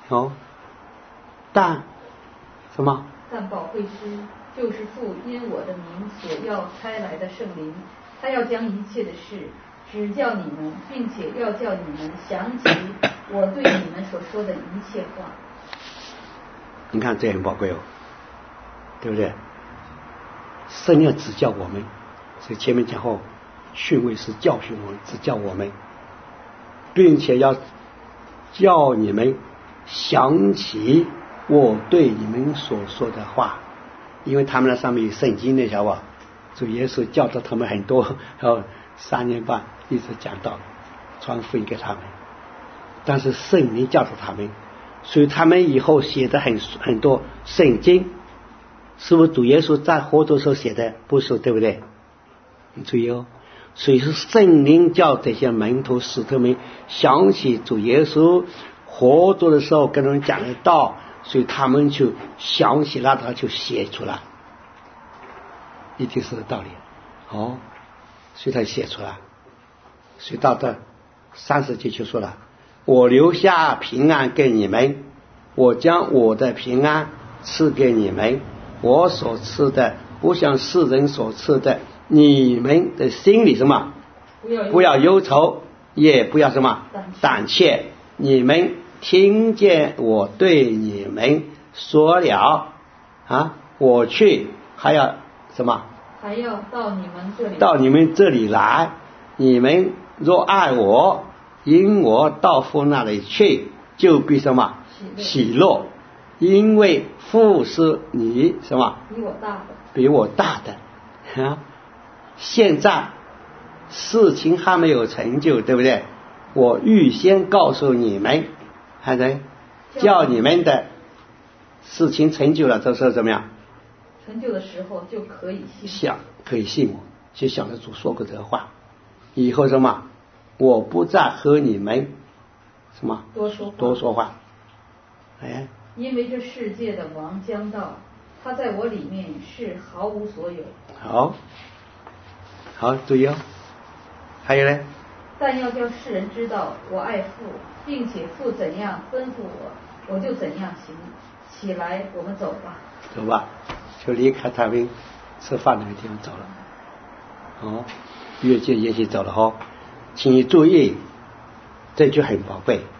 Speaker 1: 哦，但什么？
Speaker 3: 但保惠师就是父因我的名所要差来的圣灵，他要将一切的事指教你们，并且要叫你们想起我对你们所说的一切话。
Speaker 1: 你看这很宝贵哦，对不对？圣要指教我们，所以前面讲后，训诲是教训我们，指教我们，并且要叫你们想起我对你们所说的话，因为他们那上面有圣经的，晓得吧？主耶稣教导他们很多，然后三年半一直讲道，传福音给他们，但是圣灵教导他们，所以他们以后写的很很多圣经，是不是主耶稣在活着时候写的？不是，对不对？你注意哦，所以是圣灵叫这些门徒使徒们想起主耶稣活着的时候跟他们讲的道，所以他们就想起了，他就写出来，一定是道理哦，所以他写出来。所以到这三十节就说了，我留下平安给你们，我将我的平安赐给你们，我所赐的不像世人所赐的，你们的心里什么？
Speaker 3: 不要
Speaker 1: 不要忧愁，也不要什么胆怯。你们听见我对你们说了啊，我去还要什么？
Speaker 3: 还要到你们这里，
Speaker 1: 到你们这里来。你们若爱我，因我到父那里去，就必什么？喜乐，因为父是你什么？
Speaker 3: 比我大的，
Speaker 1: 比我大的啊！现在事情还没有成就，对不对？我预先告诉你们，还能叫你们的事情成就了，这时候怎么样？
Speaker 3: 成就的时候就可以信，
Speaker 1: 想可以信我，就想着主说过这个话，以后什么？我不再和你们什么
Speaker 3: 多说话
Speaker 1: 多说话，哎，
Speaker 3: 因为这世界的王将到，他在我里面是毫无所有。
Speaker 1: 好，好，注意哦。还有呢？
Speaker 3: 但要叫世人知道我爱父，并且父怎样吩咐我，我就怎样行。起来，我们走吧。
Speaker 1: 走吧，就离开他们吃饭那个地方走了。哦，越界也许走了哈，请你注意，这句很宝贵。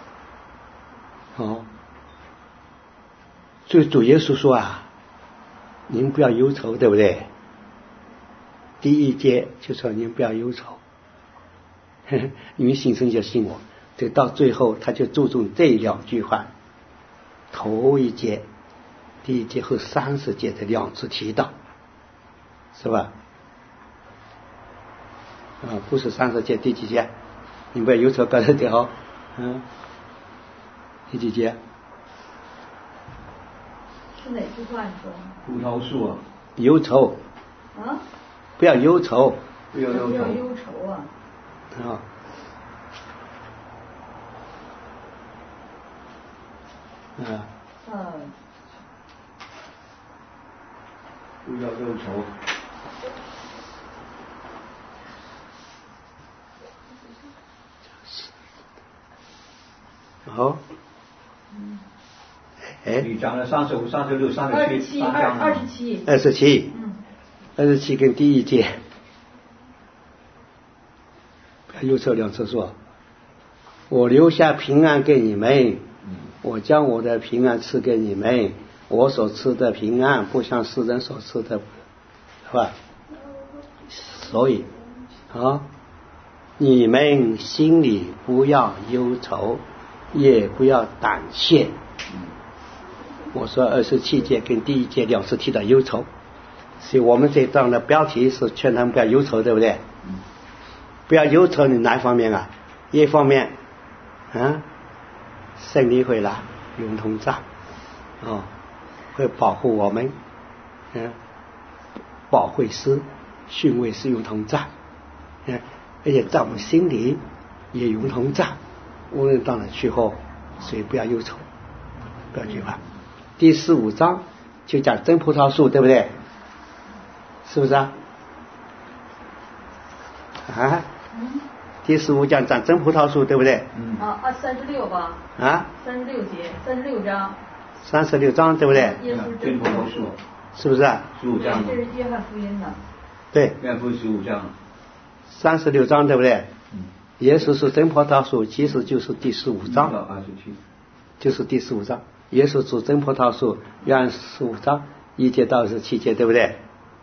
Speaker 1: 哦，所以主耶稣说啊，您不要忧愁，对不对？第一节就说您不要忧愁，呵呵，你们信神就信我。这到最后他就注重这两句话，头一节、第一节和三十节的两次提到，是吧？啊，不是三十节第几节？你不要忧愁，搞得点好，嗯，第几节？
Speaker 3: 是哪句话你说？
Speaker 2: 葡萄树啊，
Speaker 1: 忧愁
Speaker 3: 啊？
Speaker 1: 不要忧愁，
Speaker 2: 不要忧愁，
Speaker 3: 不要忧愁啊！
Speaker 1: 啊，嗯，
Speaker 3: 呃，
Speaker 2: 不要忧愁。
Speaker 1: 好，哎，
Speaker 2: 你讲了三十五、三十六、三
Speaker 3: 二
Speaker 2: 十七，
Speaker 3: 十七，二二十七，
Speaker 1: 二十七，
Speaker 3: 嗯，
Speaker 1: 二十七跟第一节，不要忧愁两次说，我留下平安给你们，我将我的平安赐给你们，我所赐的平安不像世人所赐的，是吧？所以啊，你们心里不要忧愁，也不要胆怯。我说二十七节跟第一节两次提到忧愁，所以我们这章的标题是劝他们不要忧愁，对不对？不要忧愁，你哪一方面啊？一方面啊，圣灵会来永同在，哦，会保护我们，嗯，保惠师、训诲师永同在，嗯，而且在我们心里也永同在，无论到哪去后，所以不要忧愁，不要惧怕。第十五章就讲真葡萄树，对不对？是不是啊？啊？ 第十五章讲真葡萄树，对不对？
Speaker 2: 嗯。
Speaker 3: 啊啊，三十六吧。
Speaker 1: 啊。
Speaker 3: 三十六节，三十六章。
Speaker 1: 三十六章，对不对？
Speaker 3: 耶稣
Speaker 2: 真葡萄树。
Speaker 1: 是不是啊？
Speaker 2: 十五章。
Speaker 3: 这是约翰福音的。
Speaker 1: 对。
Speaker 2: 约翰福音十五章。
Speaker 1: 三十六章，对不对？
Speaker 2: 嗯。
Speaker 1: 耶稣是真葡萄树，其实就是第十五章。
Speaker 2: 二十七。
Speaker 1: 就是第十五章，耶稣是真葡萄树，约翰十五章一节到十七节，对不对？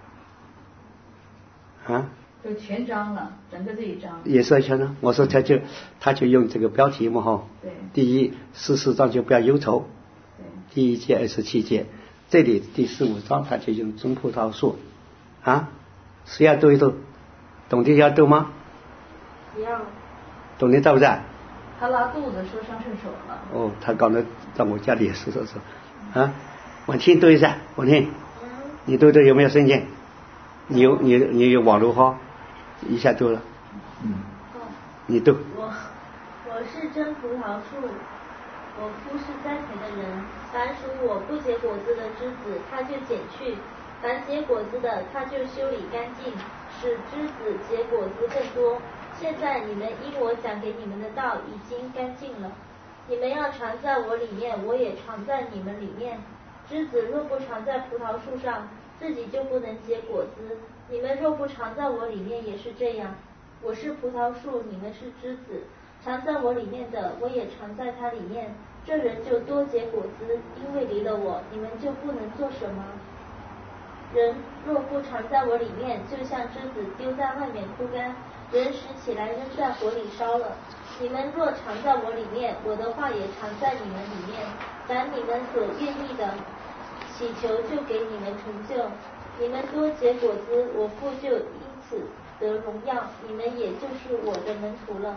Speaker 1: 啊？
Speaker 3: 就全章了，整个这一章。
Speaker 1: 也是全章。我说他就他就用这个标题嘛哈。
Speaker 3: 对。
Speaker 1: 第一十四章就不要忧愁。
Speaker 3: 对。
Speaker 1: 第一节二十七节，这里第十五章他就用真葡萄树，啊，谁要读一读？懂的要读吗？
Speaker 3: 不要。
Speaker 1: 懂的到不在？
Speaker 3: 他拉肚子说上厕所了。
Speaker 1: 哦，他刚才到我家里也是说说，啊，我听读一下，我听，你读读有没有声音？你有你你有网络哈，一下读了，
Speaker 2: 嗯，
Speaker 1: 你读。
Speaker 4: 我我是真葡萄树，我父是栽培的人，凡属我不结果子的枝子，他就剪去；凡结果子的，他就修理干净，使枝子结果子更多。现在你们因我讲给你们的道已经干净了，你们要常在我里面，我也常在你们里面。枝子若不常在葡萄树上，自己就不能结果子。你们若不常在我里面，也是这样。我是葡萄树，你们是枝子。常在我里面的，我也常在他里面。这人就多结果子，因为离了我，你们就不能做什么。人若不常在我里面，就像枝子丢在外面枯干，人拾起来扔在火里烧了。你们若常在我里面，我的话也常在你们里面。凡你们所愿意的，祈求就给你们成就。你们多结果子，我父就因此得荣耀，你们也就是我的门徒了。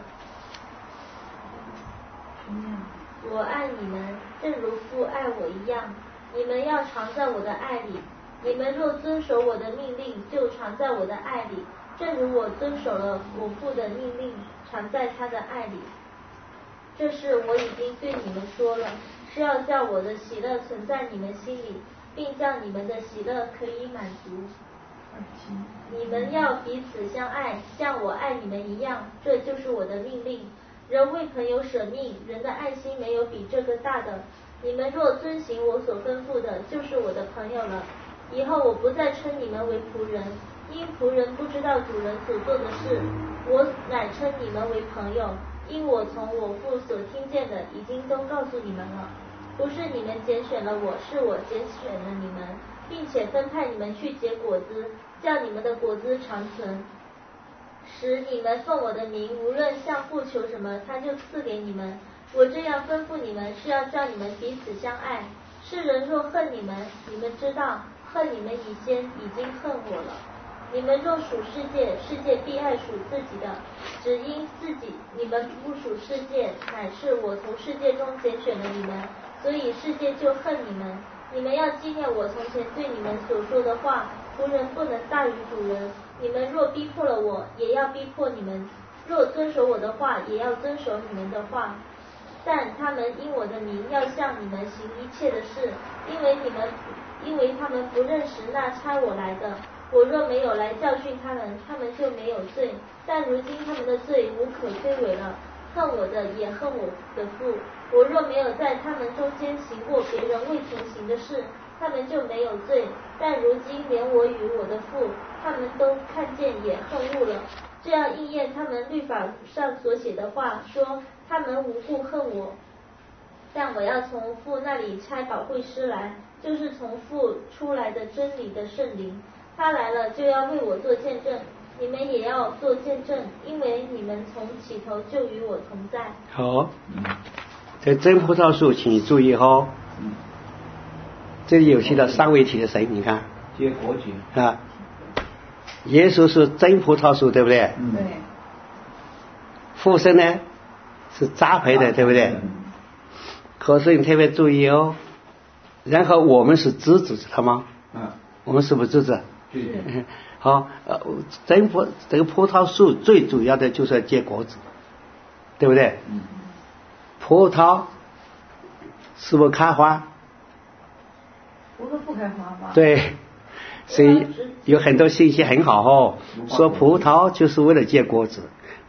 Speaker 4: 我爱你们，正如父爱我一样。你们要常在我的爱里。你们若遵守我的命令，就常在我的爱里，正如我遵守了我父的命令，常在他的爱里。这事我已经对你们说了，是要叫我的喜乐存在你们心里，并叫你们的喜乐可以满足。你们要彼此相爱，像我爱你们一样，这就是我的命令。人为朋友舍命，人的爱心没有比这个大的。你们若遵行我所吩咐的，就是我的朋友了。以后我不再称你们为仆人，因仆人不知道主人所做的事，我乃称你们为朋友，因我从我父所听见的已经都告诉你们了。不是你们拣选了我，是我拣选了你们，并且分派你们去结果子，叫你们的果子长存，使你们奉我的名，无论向父求什么，他就赐给你们。我这样吩咐你们，是要叫你们彼此相爱。世人若恨你们，你们知道恨你们以先已经恨我了。你们若属世界，世界必爱属自己的；只因自己你们不属世界，乃是我从世界中拣选了你们，所以世界就恨你们。你们要纪念我从前对你们所说的话，仆人不能大于主人。你们若逼迫了我，也要逼迫你们；若遵守我的话，也要遵守你们的话。但他们因我的名要向你们行一切的事，因为你们因为他们不认识那差我来的。我若没有来教训他们，他们就没有罪。但如今他们的罪无可推诿了，恨我的也恨我的父。我若没有在他们中间行过别人未曾行的事，他们就没有罪。但如今连我与我的父，他们都看见也恨恶了。这样应验他们律法上所写的话，说他们无故恨我。但我要从父那里差保惠师来，就是从父出来的真理的圣灵。他来了就要为我做见证，你们也要做见证，因为你们从起头就与我同在。
Speaker 1: 好，这真葡萄树请你注意哦，这里有写到三位一体的神，你看
Speaker 2: 结果子
Speaker 1: 啊，耶稣是真葡萄树，对不对？
Speaker 3: 对。
Speaker 1: 父神呢是栽培的，对不对？可是你特别注意哦，然后我们是枝子，知道吗？
Speaker 2: 嗯。
Speaker 1: 我们是不是枝子？
Speaker 2: 是。
Speaker 1: 好，呃，真葡这个葡萄树最主要的就是要结果子，对不对？
Speaker 2: 嗯。
Speaker 1: 葡萄是不是开花？
Speaker 3: 葡萄不开花吧？
Speaker 1: 对，所以有很多信息很好哦，说葡萄就是为了结果子，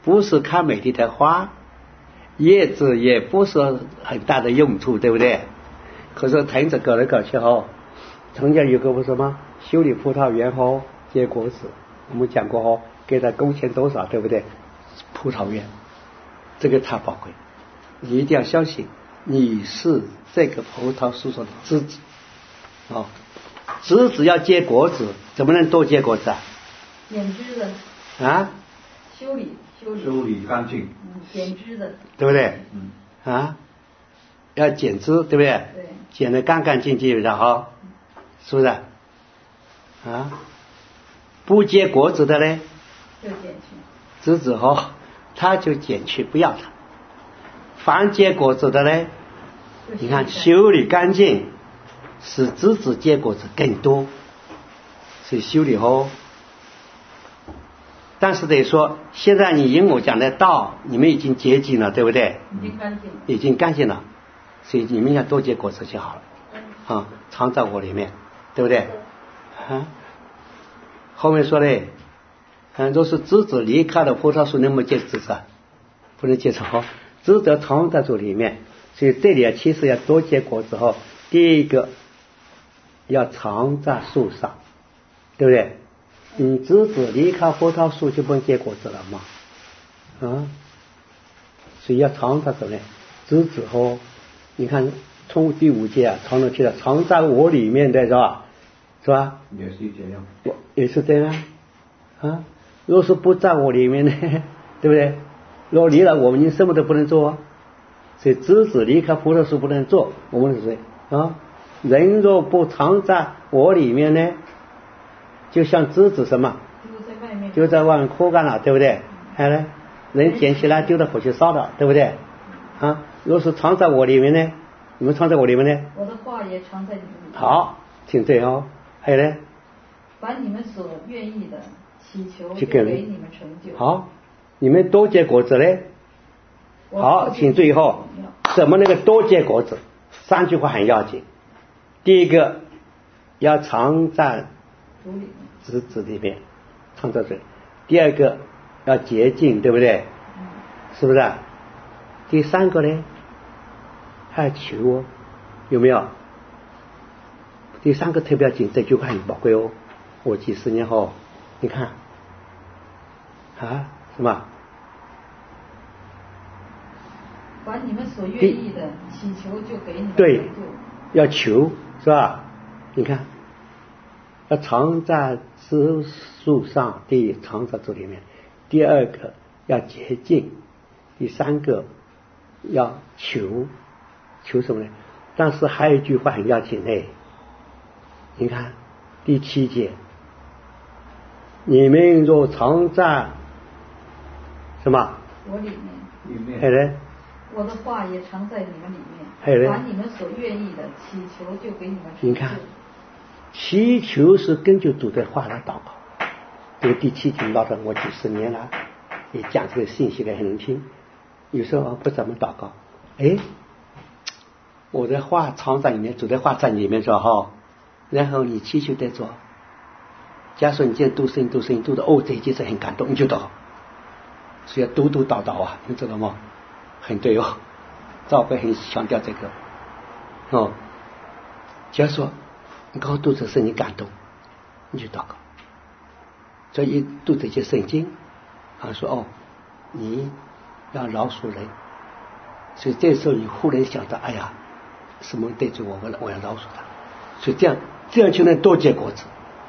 Speaker 1: 不是看美丽的花，叶子也不是很大的用处，对不对？可是藤子搞来搞去后，曾经有个不是吗？修理葡萄园后结果子，我们讲过后，给他工钱多少，对不对？葡萄园，这个太宝贵，你一定要相信，你是这个葡萄树上的枝子啊，枝子要结果子，怎么能多结果子啊？
Speaker 3: 剪枝的
Speaker 1: 啊？
Speaker 3: 修理修理
Speaker 2: 修理干净，
Speaker 3: 嗯，剪枝的，
Speaker 1: 对不对？
Speaker 2: 嗯，
Speaker 1: 啊，要剪枝，对不对？
Speaker 3: 对，
Speaker 1: 剪得干干净净的哈，是不是？啊，不结果子的呢，
Speaker 3: 就剪去。
Speaker 1: 枝子哈，他就剪去，不要它。凡结果子的呢，你看修理干净，使枝子结果子更多，所以修理后。但是得说，现在你因我讲的道，你们已经洁净了，对不对？
Speaker 3: 已经干净了。
Speaker 1: 已经干净了，所以你们要多结果子就好了。啊，藏在我里面，对不对？啊，后面说嘞，嗯，若是枝子离开了葡萄树，能不能结枝子啊？不能结成好，枝子藏在这里面，所以这里啊，其实要多结果子后，第一个要藏在树上，对不对？你枝子离开葡萄树就不能结果子了嘛，啊，所以要藏在什么呢？枝子后，你看从第五节啊，藏了去了，藏在我里面的是吧？是吧？
Speaker 2: 也是这样。
Speaker 1: 我也是这样啊。若是不在我里面呢，对不对？若离了我们，你什么都不能做啊。所以枝子离开葡萄树不能做。我们是谁啊？人若不藏在我里面呢，就像枝子什么？
Speaker 3: 丢在外面。
Speaker 1: 丢在外面枯干了，对不对？还呢，人捡起来丢到火去烧了，对不对？啊，若是藏在我里面呢，你们藏在我里面呢？
Speaker 3: 我的话也藏在你们里面。
Speaker 1: 好，听对哦。还有呢？
Speaker 3: 把你们所愿意的祈求
Speaker 1: 就给
Speaker 3: 给你们成就。
Speaker 1: 好，你们多结果子嘞。好，请注意后，怎么那个多结果子？三句话很要紧。第一个要藏在枝子里面，藏在这里。第二个要洁净，对不对？
Speaker 3: 嗯、
Speaker 1: 是不是？第三个呢，还要求哦，有没有？第三个特别要紧，这句话很宝贵哦。我几十年后，你看啊，什么？
Speaker 3: 把你们所愿意的祈求就给你们。
Speaker 1: 对，要求是吧？你看，要藏在枝树上，第一藏在这里面，第二个要洁净，第三个要求，求什么呢？但是还有一句话很要紧哎，你看第七节，你们若藏在什么？
Speaker 3: 我里面。
Speaker 2: 里面。
Speaker 1: 还呢？
Speaker 3: 我的话也藏在你们里面。
Speaker 1: 还有呢？
Speaker 3: 把你们所愿意的祈求就给你们成就。
Speaker 1: 你看，祈求是根据主的话来祷告。这个第七节唠了我几十年了，也讲这个信息给很人听。有时候不怎么祷告，哎，我的话藏在里面，主的话在里面说哈，然后你祈求在做。假如说你今天读圣经读圣经读的哦，这一件事很感动，你就祷，所以要读读祷祷啊，你知道吗？很对哦，教会很强调这个哦。假如说你刚读这圣经感动，你就祷告。所以一读这些圣经啊，说哦，你要饶恕人，所以这时候你忽然想到，哎呀，什么对着我，我我要饶恕他，所以这样这样就能多结果子。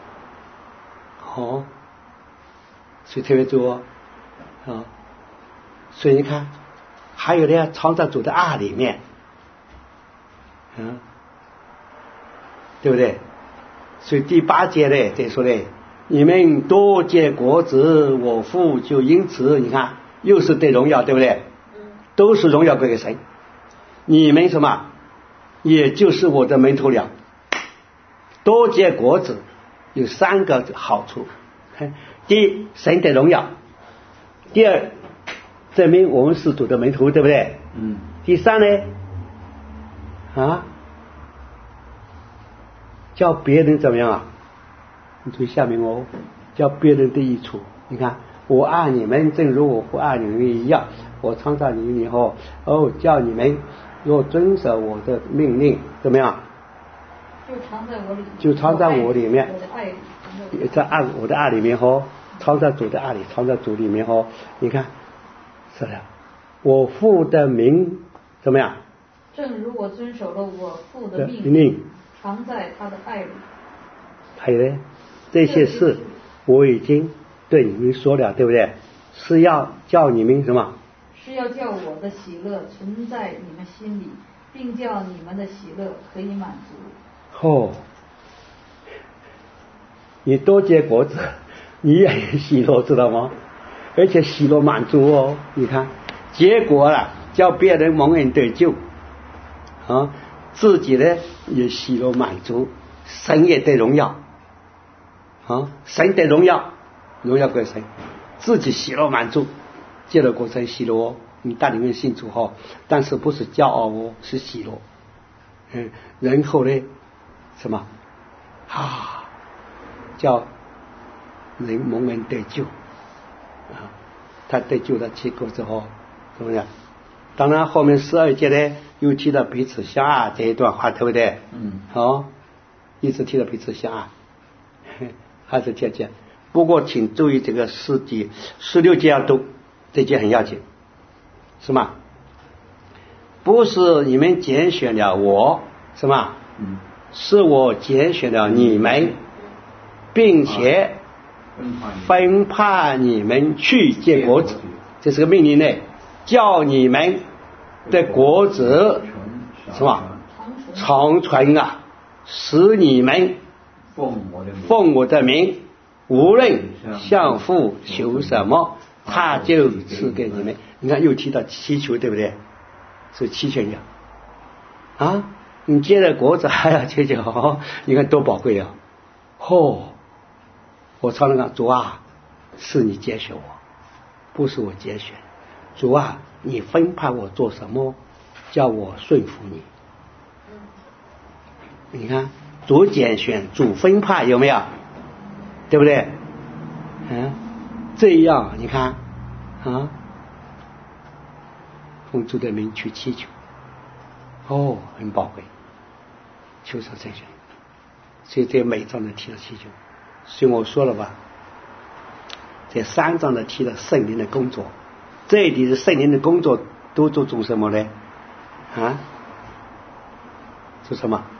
Speaker 1: 哦，所以特别多啊，所以你看。还有呢，藏在主的爱里面，嗯，对不对？所以第八节呢，再说呢，你们多结果子，我父就因此，你看又是对荣耀，对不对？都是荣耀归给神。你们什么？也就是我的门徒了。多结果子有三个好处：第一，神的荣耀；第二，证明我们是主的门徒，对不对？
Speaker 2: 嗯。
Speaker 1: 第三呢，啊，叫别人怎么样啊？你注意下面哦，叫别人的益处。你看， 我爱你们，正如我父爱你们一样。我创造你们以后，哦，叫你们若遵守我的命令，怎么样？
Speaker 3: 就藏在我里面，
Speaker 1: 就藏在我里面，
Speaker 3: 我的爱里，
Speaker 1: 在爱我的爱里面哦，藏在主的爱里，藏在主里面哦。你看，是的，我父的名怎么样？
Speaker 3: 正如我遵守了我父的命
Speaker 1: 命令，
Speaker 3: 藏在他的爱里。
Speaker 1: 还有呢，这些事我已经对你们说了，对不对？是要叫你们什么？
Speaker 3: 是要叫我的喜乐存在你们心里，并叫你们的喜乐可以满足。
Speaker 1: 哦，你多结果子，你也有喜乐，知道吗？而且喜乐满足哦。你看，结果了，叫别人蒙恩得救啊，自己呢也喜乐满足，神也得荣耀啊，神得荣耀，荣耀归神，自己喜乐满足，借着过程喜乐哦。你带领人信主哦，但是不是骄傲哦，是喜乐。嗯，然后呢？什么啊？叫人蒙恩得救啊！他得救的结果之后怎么样？当然后面十二节呢又提到彼此相爱这一段话，对不对？
Speaker 2: 嗯。
Speaker 1: 好、哦，一直提到彼此相爱，还是贴切。不过请注意这个十节十六节要读，这节很要紧，是吗？不是你们拣选了我，是吗？
Speaker 2: 嗯。
Speaker 1: 是我拣选了你们，并且分派你们去结果子，这是个命令呢，叫你们的果子是吧？长存啊，使你们奉我的名，无论向父求什么，他就赐给你们。你看又提到祈求，对不对？是祈求呀啊！你结了果子还要祈求，哦，你看多宝贵啊！哦，我常常讲，主啊，是你拣选我，不是我拣选。主啊，你分派我做什么，叫我顺服你。你看，主拣选，主分派，有没有？对不对？嗯，这样你看啊，奉主的名去祈求，哦，很宝贵。求神成全，所以这每一章的提了祈求，所以我说了吧，这三章的提了圣灵的工作，这里的圣灵的工作都注重什么呢？啊，做什么？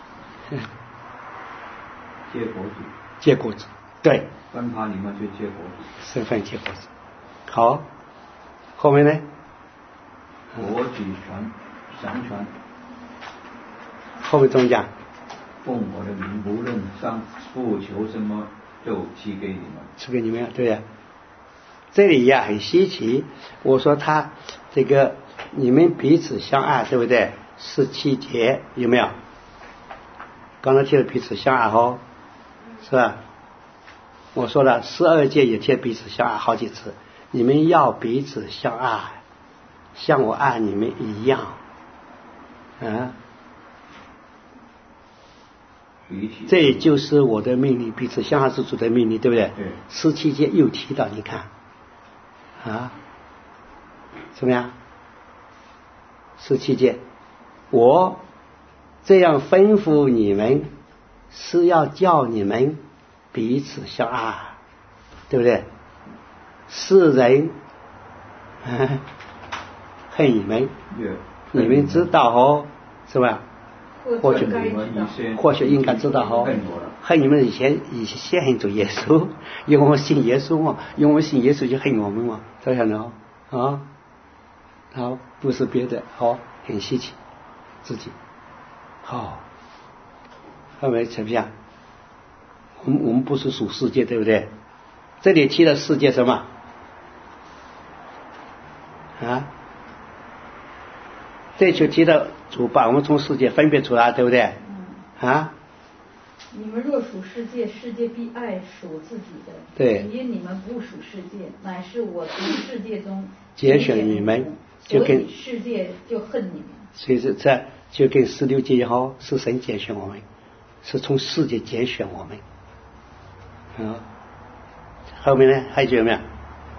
Speaker 2: 结果子，
Speaker 1: 结果子，对，
Speaker 2: 分派你们去结果子，
Speaker 1: 身份结果子。好，后面呢？
Speaker 2: 我举权，神权。
Speaker 1: 后面怎么讲？
Speaker 2: 奉我的名，无论向父求什么，就赐给你们。
Speaker 1: 赐给你们，对呀。这里呀很稀奇，我说他这个你们彼此相爱，对不对？十七节有没有？刚才提了彼此相爱哦，是吧？我说了十二节也提彼此相爱好几次，你们要彼此相爱，像我爱你们一样，啊。这就是我的命令，彼此相爱是主的命令，对不对？
Speaker 2: 对。
Speaker 1: 十七节又提到，你看，啊，怎么样？十七节，我这样吩咐你们，是要叫你们彼此相爱，对不对？世人、啊、恨你们，你们知道哦，是吧？或许或许应该知道哈，恨你们以前以前先恨主耶稣，因为我们信耶稣嘛，因为我们信耶稣就恨我们嘛，这样的啊，好，不是别的，好，很稀奇，自己，好，后面怎么样？我们我们不是属世界，对不对？这里提的世界什么？啊？这就提到主把我们从世界分别出来，对不对？嗯、啊！
Speaker 3: 你们若属世界，世界必爱属自己的。
Speaker 1: 对。
Speaker 3: 因你们不属世界，乃是我从世界中
Speaker 1: 拣选你们，就跟
Speaker 3: 世界就恨你们。
Speaker 1: 所以是这就跟十六节也好，是神拣选我们，是从世界拣选我们。啊，后面呢还有没有？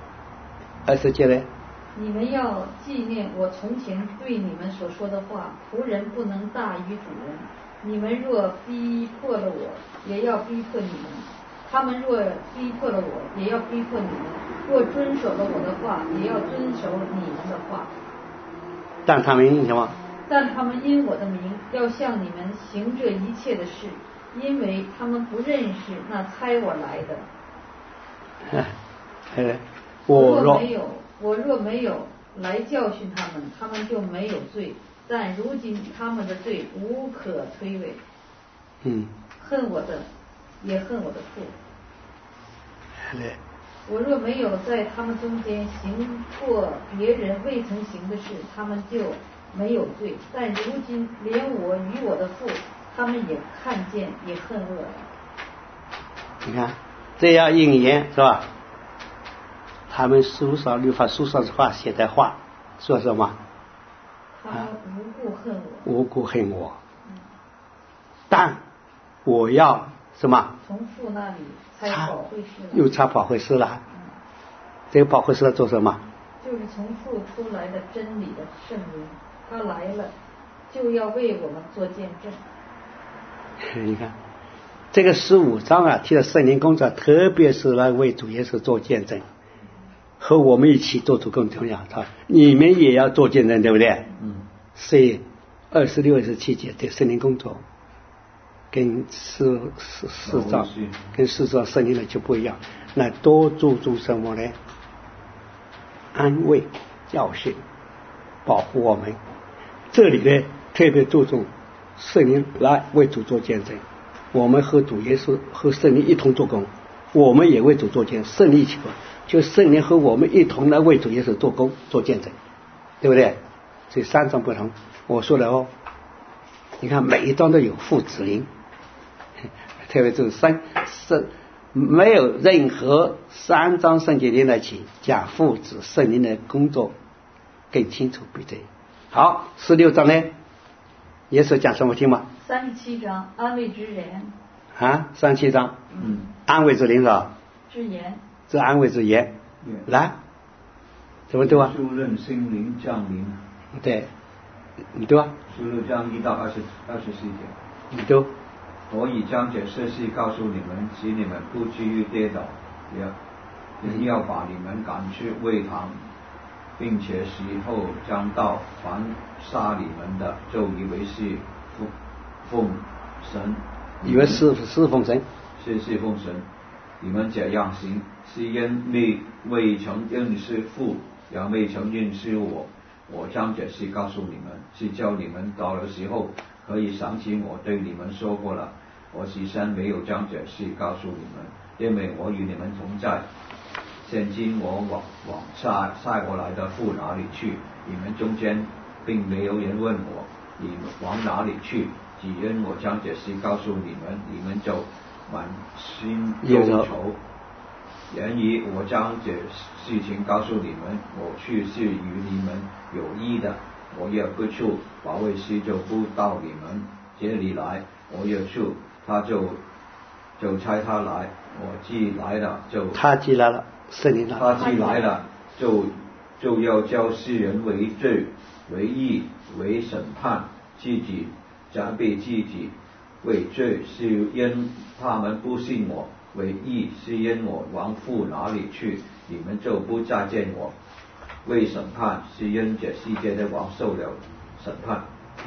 Speaker 1: 二十节呢？
Speaker 3: 你们要纪念我从前对你们所说的话，仆人不能大于主人。你们若逼迫了我，也要逼迫你们；他们若逼迫了我，也要逼迫你们。若遵守了我的话，也要遵守你们的话。
Speaker 1: 但他们因什么？
Speaker 3: 但他们因我的名要向你们行这一切的事，因为他们不认识那差我来的。
Speaker 1: 哎，我若
Speaker 3: 没有，我若没有来教训他们，他们就没有罪。但如今他们的罪无可推诿。
Speaker 1: 嗯。
Speaker 3: 恨我的，也恨我的父。
Speaker 1: 对。
Speaker 3: 我若没有在他们中间行过别人未曾行的事，他们就没有罪。但如今连我与我的父，他们也看见，也恨恶了。
Speaker 1: 你看，这样应验是吧？他们书上律法书上的话写在话，说什么？
Speaker 3: 他们无故恨我。
Speaker 1: 无故恨我。嗯、但我要什么？
Speaker 3: 从父那里拆保惠师了。
Speaker 1: 又拆保惠师了。嗯、这个保惠师要做什么？
Speaker 3: 就是从父出来的真理的圣灵，他来了，就要为我们做见证。
Speaker 1: 你看，这个十五章啊，提到圣灵工作，特别是来为主耶稣做见证，和我们一起做出更重要。他你们也要做见证，对不对？嗯。所以二十六、二十七节对圣灵工作，跟四四四章、跟四章圣灵的就不一样。那多注重什么呢？安慰、教训、保护我们。这里呢，特别注重圣灵来为主做见证。我们和主耶稣和圣灵一同做工，我们也为主做见证，圣灵一起工，就圣灵和我们一同来为主耶稣做工做见证，对不对？这三章不同，我说了哦，你看每一章都有父子灵，特别就是三圣没有任何三章圣经连在一起讲父子圣灵的工作更清楚比这。好，十六章呢，耶稣讲什么听吗？
Speaker 3: 三十七章安慰之言
Speaker 1: 啊，三十七章，
Speaker 3: 嗯，
Speaker 1: 安慰之灵是吧？
Speaker 3: 之言，
Speaker 1: 这安慰之言，来，怎么读啊？
Speaker 2: 主任心灵降临。
Speaker 1: 对，你读啊。
Speaker 2: 十六章一到二十二十四节。
Speaker 1: 你读。
Speaker 2: 我已将这些事告诉你们，使你们不至于跌倒，也人要把你们赶去会堂，并且时候将到，凡杀你们的，就以为是奉奉神，
Speaker 1: 以为是是奉神，
Speaker 2: 是是奉神。你们这样行，是因未未曾认识父，也未曾认识我。我将这事告诉你们，是叫你们到了时候可以想起我对你们说过了。我实先没有将这事告诉你们，因为我与你们同在。现今我往往下下过来的父哪里去？你们中间并没有人问我，你们往哪里去？只因我将这事告诉你们，你们就满心忧愁。然而我将这事情告诉你们，我去是与你们有益的。我也不去，保惠师就不到你们这里来；我也去，他就就差他来。我既来了，就
Speaker 1: 他既来了，圣灵来了，
Speaker 2: 他既来了，就就要教世人为罪、为义、为审判，自己责备自己。为罪是因他们不信我，为义是因我往父哪里去，你们就不再见我。为审判是因这世界的王受了审判。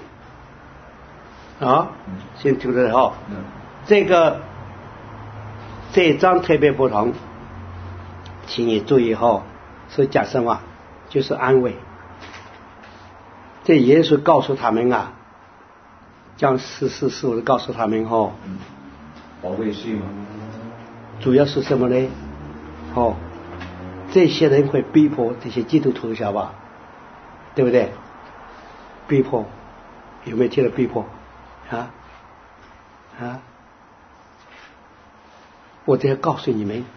Speaker 1: 啊，先听着哦。嗯，这个这一章特别不同，请你注意哦，是讲什么？就是安慰。这耶稣告诉他们啊，将事实事物的告诉他们哦。
Speaker 2: 嗯，保惠师吗？
Speaker 1: 主要是什么呢？哦，这些人会逼迫这些基督徒，晓得吧？对不对？逼迫，有没有听到逼迫？啊啊！我这要告诉你们，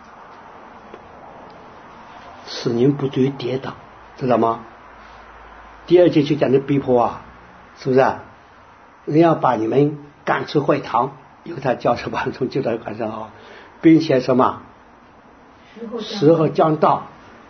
Speaker 1: 使您不至于跌倒，知道吗？第二节就讲的逼迫啊，是不是啊？人要把你们赶出会堂，由他教授把从就在晚上啊，并且什么时候将到，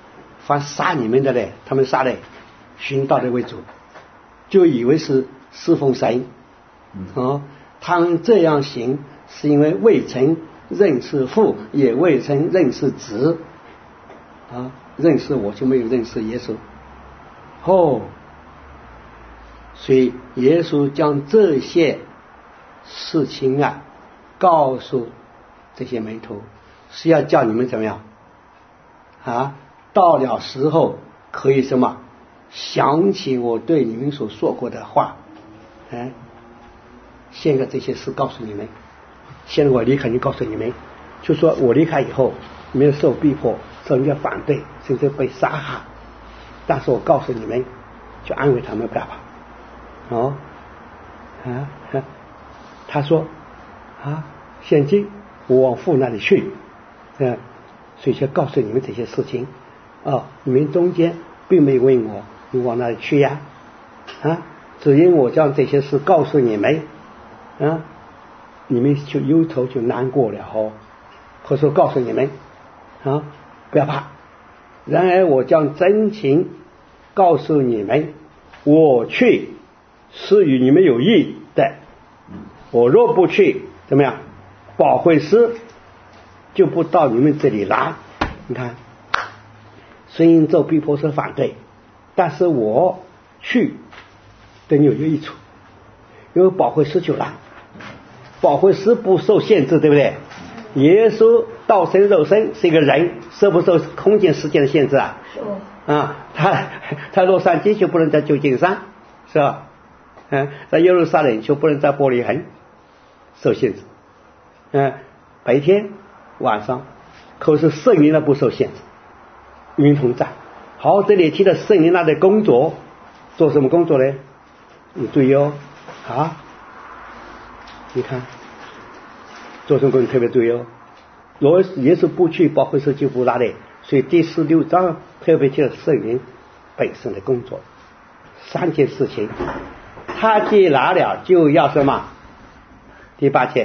Speaker 1: 凡杀你们的嘞，他们杀嘞寻道的为主，就以为是侍奉神。哦，他们这样行是因为未曾认识父，也未曾认识子。啊，认识我就没有认识耶稣。哦，所以耶稣将这些事情啊告诉这些门徒，是要叫你们怎么样啊？到了时候可以什么想起我对你们所说过的话，哎，现在这些事告诉你们，现在我离开你告诉你们，就说我离开以后没有受逼迫，受人家反对，甚至被杀害，但是我告诉你们，就安慰他们干嘛？哦啊，他说啊，现今我往父那里去，嗯、啊，所以就告诉你们这些事情啊，你们中间并没有问我你往哪里去呀？啊，只因我将这些事告诉你们，啊，你们就忧愁就难过了哦。或者说告诉你们啊，不要怕。然而我将真情告诉你们，我去是与你们有益的。我若不去，怎么样？保惠师就不到你们这里来。你看，虽然受逼迫是反对，但是我去对你有益处，因为保惠师就来。保惠师不受限制，对不对？耶稣道成肉身是一个人，受不受空间时间的限制啊？啊，他他洛杉矶就不能在旧金山，是吧？嗯，在耶路撒冷就不能在伯利恒，受限制。嗯，白天晚上，可是圣灵呢不受限制，与同在。好，这里提到圣灵那的工作，做什么工作呢？你注意哦，啊，你看。做什么工作特别注意哦？若耶稣不去，保惠师就不来的。所以第十六章特别提到圣灵本身的工作，三件事情。他既来了，就要什么？第八节，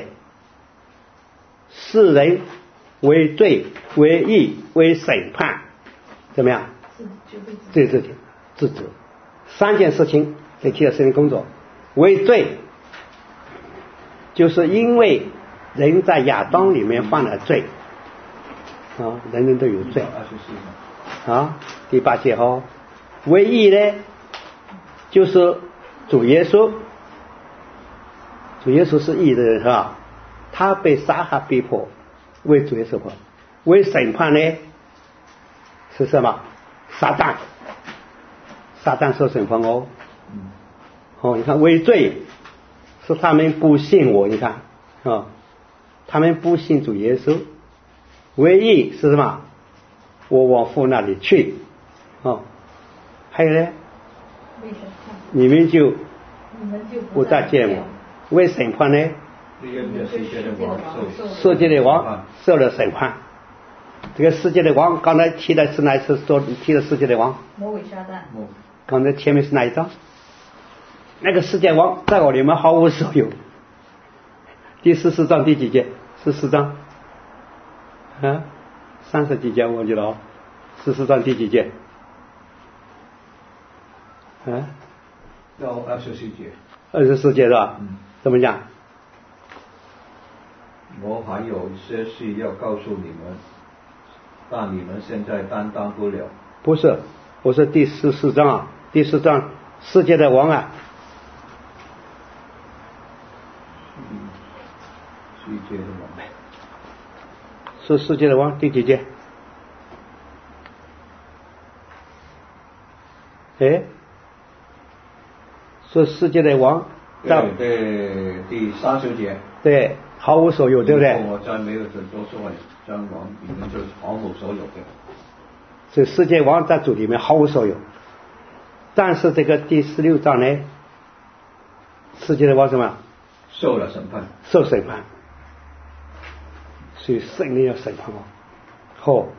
Speaker 1: 世人为罪、为义、为审判，怎么样？这事情制止。三件事情得提到圣灵工作。为罪，就是因为人在亚当里面犯了罪啊，人人都有罪啊。第八节哦，为义呢，就是主耶稣，主耶稣是义的人是吧？他被杀害逼迫，为主耶稣活。为审判呢，是什么？撒旦，撒旦受审判哦。哦，你看为罪是他们不信我，你看啊。哦，他们不信主耶稣。为义是什么？我往父那里去。哦，还有呢？你们就不再见我。为审判呢？世界的王受了审判。这个世界的王，刚才提的是哪一次说提的世界的王？
Speaker 3: 魔鬼撒旦。
Speaker 1: 刚才前面是哪一章？那个世界王在我里面毫无所有。第十四章第几节？十四章啊，三十几节我忘记了哦。十四章第几节？啊，
Speaker 2: 要二十四节。
Speaker 1: 二十四节是吧？
Speaker 2: 嗯。
Speaker 1: 怎么讲？
Speaker 2: 我还有一些事要告诉你们，但你们现在担当不了。
Speaker 1: 不是，我说第十四章啊，第四章世界的王啊。
Speaker 2: 嗯，世界的王。
Speaker 1: 是世界的王第几节？哎，是世界的王。
Speaker 2: 对对，第三十节。
Speaker 1: 对，毫无所有，对不对？
Speaker 2: 我再没有这多说话，将王你们就是毫无所有的。
Speaker 1: 所以世界王在主里面毫无所有。但是这个第十六章呢，世界的王什么？
Speaker 2: 受了审判。
Speaker 1: 受审判。所以圣灵要审判我。后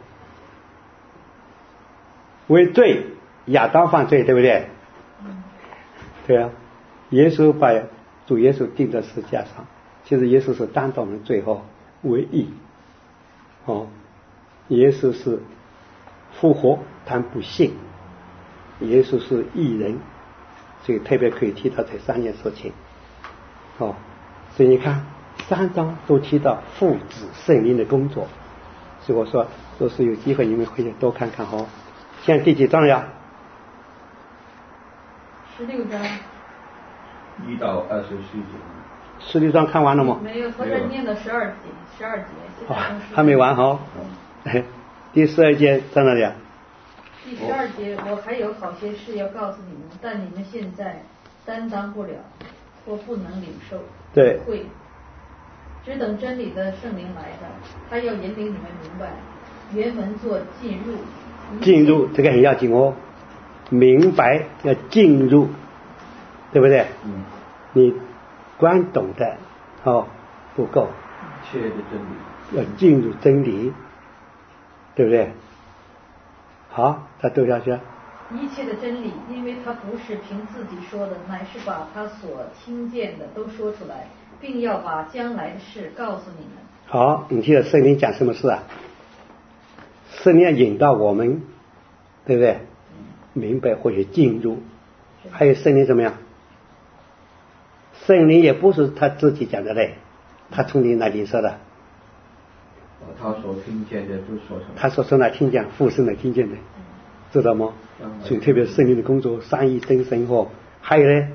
Speaker 1: 为罪，亚当犯罪，对不对？对啊。耶稣把主耶稣钉在十字架上，其实耶稣是担当我们罪后为义。哦，耶稣是复活，但不信耶稣是义人，所以特别可以提到这三件事情。哦，所以你看三章都提到父子圣灵的工作，所以我说若是有机会你们回去多看看哦。现在第几章呀？
Speaker 3: 十六章。
Speaker 2: 一到二十四节。
Speaker 1: 十六章看完了吗？
Speaker 3: 没有，他这念到十二节，十二节，现在
Speaker 1: 哦
Speaker 3: 从十
Speaker 1: 还没完哈。
Speaker 2: 嗯
Speaker 1: 第十二节在哪里啊？
Speaker 3: 第十二节，我还有好些事要告诉你们，但你们现在担当不了，或不能领受。
Speaker 1: 对。
Speaker 3: 会，只等真理的圣灵来的，他要引领你们明白。原文做进入。
Speaker 1: 进入这个很要紧哦，明白要进入，对不对？
Speaker 2: 嗯。
Speaker 1: 你光懂的哦不够，
Speaker 2: 切的真理。
Speaker 1: 要进入真理，对不对？好，再读下去。
Speaker 3: 一切的真理，因为他不是凭自己说的，乃是把他所听见的都说出来，并要把将来的事告诉你们。
Speaker 1: 好，你记得圣灵讲什么事啊？圣灵要引导我们，对不对？明白或者进入。还有圣灵怎么样？圣灵也不是他自己讲的嘞，他从你那里说的。
Speaker 2: 他所听见的就说什么？
Speaker 1: 他所说的听见，父圣的听见的，知道吗？所以特别圣灵的工作，三一真神哦。还有呢，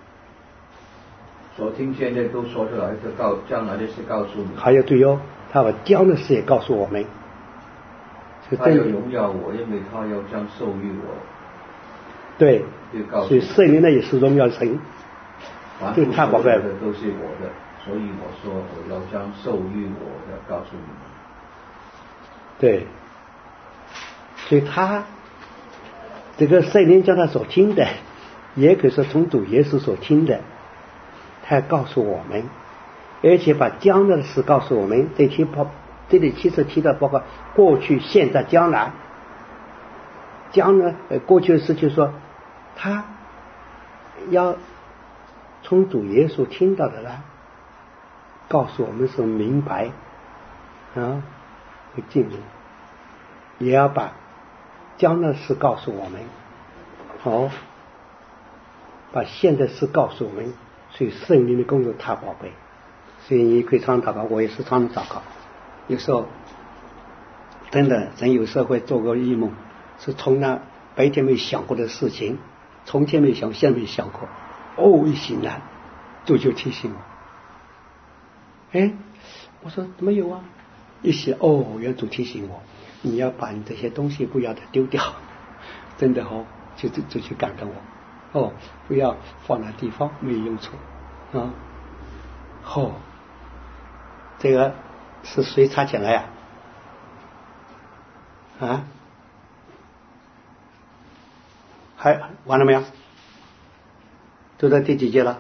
Speaker 2: 所听见的都说出来，就告将来的事告诉你。
Speaker 1: 还有对哦，他把将的事也告诉我们。
Speaker 2: 他要荣耀我，因为他要将受于我。
Speaker 1: 对，所以圣灵呢也是荣耀神，
Speaker 2: 就太宝贝了，都是我的，所以我说我要将受于我的告诉你们。
Speaker 1: 对，所以他这个圣灵叫他所听的，也可是从主耶稣所听的，他要告诉我们，而且把将来的事告诉我们。这题包这里其实提到包括过去、现在、将来。将来呃过去的事就是说，他要从主耶稣听到的呢，告诉我们是明白啊，会进入，也要把将来的事告诉我们，好，把现在事告诉我们。所以圣灵的工作太宝贝，所以你可以常祷告，我也是常祷告。有时候真的人有时候会做个异梦，是从那白天没想过的事情，从前没想，现在没想过，哦，一醒来主就提醒我，哎，我说怎么有啊？一醒，哦，原主提醒我，你要把你这些东西不要的丢掉，真的哦，就就就去感动我，哦，不要放那地方没有用处啊，哦，这个是谁插进来呀？啊？还完了没有？读到第几节了？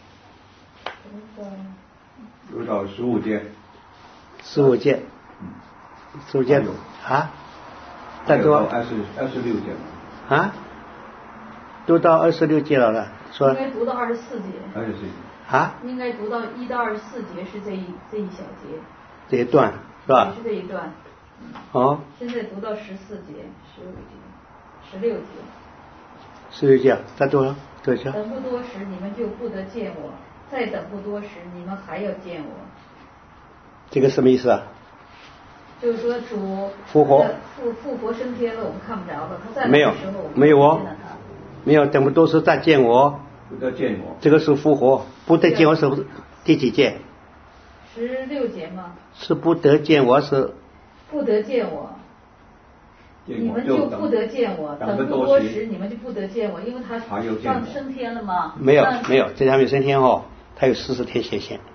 Speaker 2: 读到十五节。
Speaker 1: 十五节。十五节啊？再读
Speaker 2: 二十二十六节。
Speaker 1: 啊？读到二十六节了了，说。
Speaker 3: 应该读到二十四节。
Speaker 2: 二十四节。
Speaker 1: 啊？
Speaker 3: 应该读到一到二十四节是这一这一小节。
Speaker 1: 这一段是吧？
Speaker 3: 是这一段。
Speaker 1: 哦。
Speaker 3: 现在读到十四节、十五节、十六节。
Speaker 1: 十六节，再读了，读一下。
Speaker 3: 等不多时，你们就不得见我；再等不多时，你们还要见我。
Speaker 1: 这个什么意思啊？
Speaker 3: 就是说主
Speaker 1: 复活，
Speaker 3: 复复活升天了，我们看不着了。他在
Speaker 1: 没有，没有哦，没有，等不多时再见我。
Speaker 2: 不得见我。
Speaker 1: 这个是复活，不得见我是不是第几节？
Speaker 3: 十六节吗？
Speaker 1: 是不得见我是。
Speaker 3: 不得见我。你们就不得见我，等不多时，你们就不得见我，因为他上升天了吗？
Speaker 1: 没有，没有，这还没有升天哦，他有四十天显现。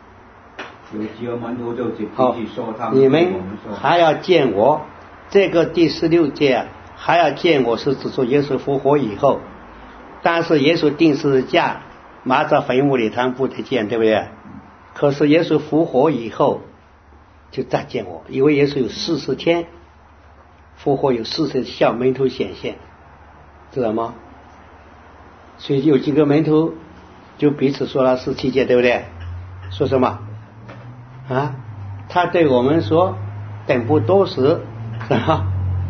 Speaker 1: 好，你们还要见我，这个第十六节还要见我是指出耶稣复活以后，但是耶稣钉十字架，埋在坟墓里，他们不得见，对不对？可是耶稣复活以后就再见我，因为耶稣有四十天。复活有四十向门徒显现，知道吗？所以有几个门徒就彼此说了十七节，对不对？说什么啊？他对我们说等不多时，是吧？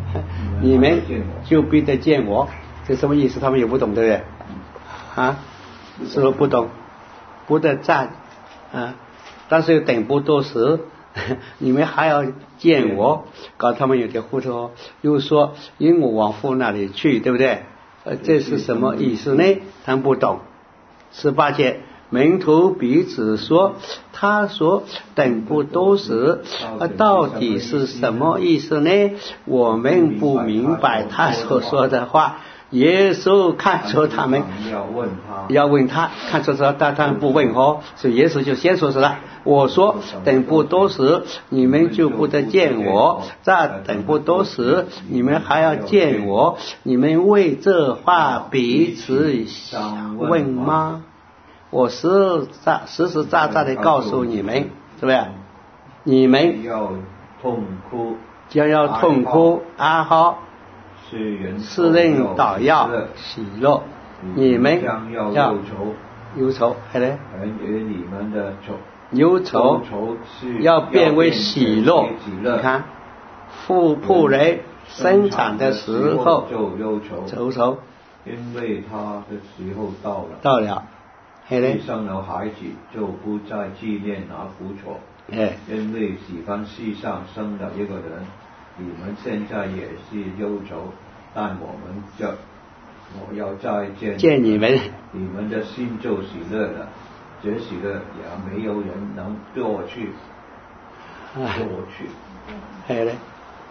Speaker 1: 你们就必得见我。这什么意思？他们也不懂，对不对？啊，是不是不懂？不得站啊，但是又等不多时，你们还要见我，搞他们有点糊涂哦。又说因我往父那里去，对不对？呃，这是什么意思呢？他们不懂。十八节，门徒彼此说，他说等不多时，啊，到底是什么意思呢？我们不明白他所说的话。耶稣看出他们
Speaker 2: 要问他，
Speaker 1: 要问他，看出说但他们不问哦，所以耶稣就先说是了。我说等不多时，你们就不得见我；再等不多时，你们还要见我。你们为这话彼此相问吗？我实在实实在在的告诉你们，是不是？你们
Speaker 2: 要痛哭，
Speaker 1: 将要痛哭哀嚎。世人倒要喜乐，你们
Speaker 2: 将要
Speaker 1: 要
Speaker 2: 忧愁，
Speaker 1: 忧愁，还呢？
Speaker 2: 而你们的愁
Speaker 1: 忧愁要变为喜乐。你看，富仆人生产的时候
Speaker 2: 就忧愁，
Speaker 1: 愁愁，
Speaker 2: 因为他的时候到了。
Speaker 1: 到了，还呢？
Speaker 2: 生了孩子就不再纪念那苦楚，
Speaker 1: 哎，
Speaker 2: 因为喜欢世上生的一个人。你们现在也是忧愁，但我们就我要再见
Speaker 1: 见你们，
Speaker 2: 你们的心就喜乐了。这喜乐也没有人能夺去，夺去。
Speaker 1: 还有呢？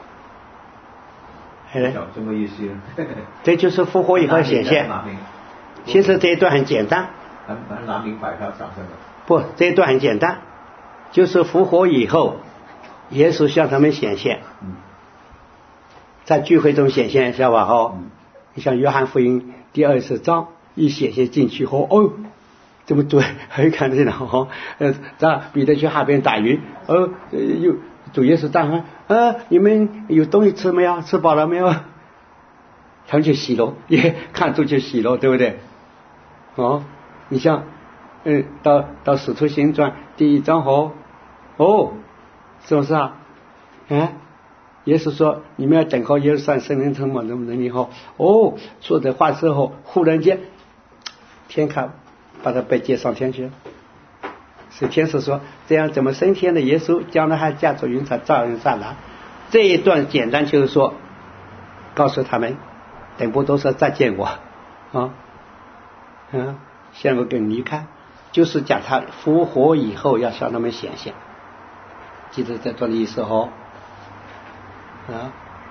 Speaker 1: 还有呢？
Speaker 2: 什么意思？
Speaker 1: 这就是复活以后显现。其实这一段很简单。
Speaker 2: 很很难明白他讲什么。
Speaker 1: 不，这一段很简单，就是复活以后，耶稣向他们显现。嗯。在聚会中显现，知道吧？哦，嗯、你像约翰福音第二十章一显现进去后，哦，这么多，还看这了哈。呃，这彼得去海边打鱼，哦，有主耶稣大喊啊，你们有东西吃没有？吃饱了没有？他们就喜乐，也看出就喜乐，对不对？哦，你像，嗯，到到使徒行传第一章后，哦，是不是啊？啊？耶稣说：“你们要等候耶路撒冷圣灵充满的能力后，哦，说这话之后，忽然间，天开，把他被接上天去了。是天使说：这样怎么升天的耶稣，将来还驾着云彩照人上来。这一段简单就是说，告诉他们，等不多时再见我啊，嗯，现在跟离开，就是讲他复活以后要向他们显现。记得这段的意思哦。”啊，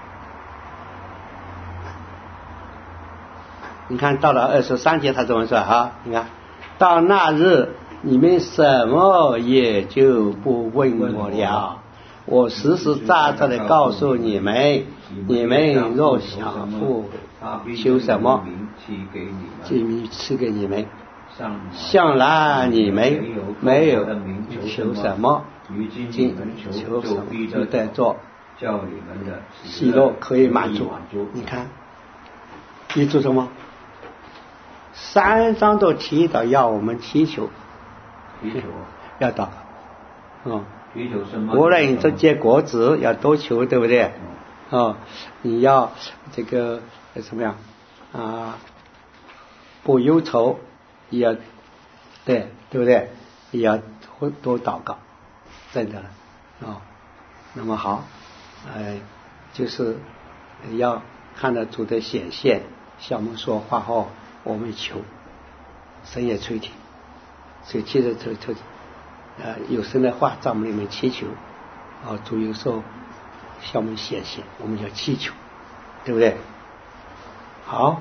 Speaker 1: 你看到了二十三节他怎么说啊？你看到那日你们什么也就不问我了，我实实在在的告诉你们，你们若想父求什么，就赐给你们。向来你们没有求什么，今求什么就得做。
Speaker 2: 叫你们的
Speaker 1: 喜乐可以满足。你看，你做什么？三章都提到要我们祈求，
Speaker 2: 祈求
Speaker 1: 要祷告，嗯，
Speaker 2: 祈求什么？
Speaker 1: 无论这结果子要多求，对不对？嗯、哦，你要这个怎么样啊？不忧愁，也要对，对不对？也要多多祷告，真的哦。那么好。哎，就是要看到主的显现，向我们说话后，我们求，神也垂听，所以其实这这呃有神的话在我们里面祈求，啊，主有时候向我们显现，我们要祈求，对不对？好，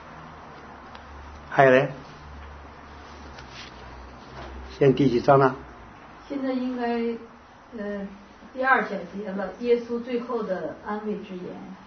Speaker 1: 还有呢？现在第几章呢？
Speaker 3: 现在应该呃。第二小节了，耶稣最后的安慰之言。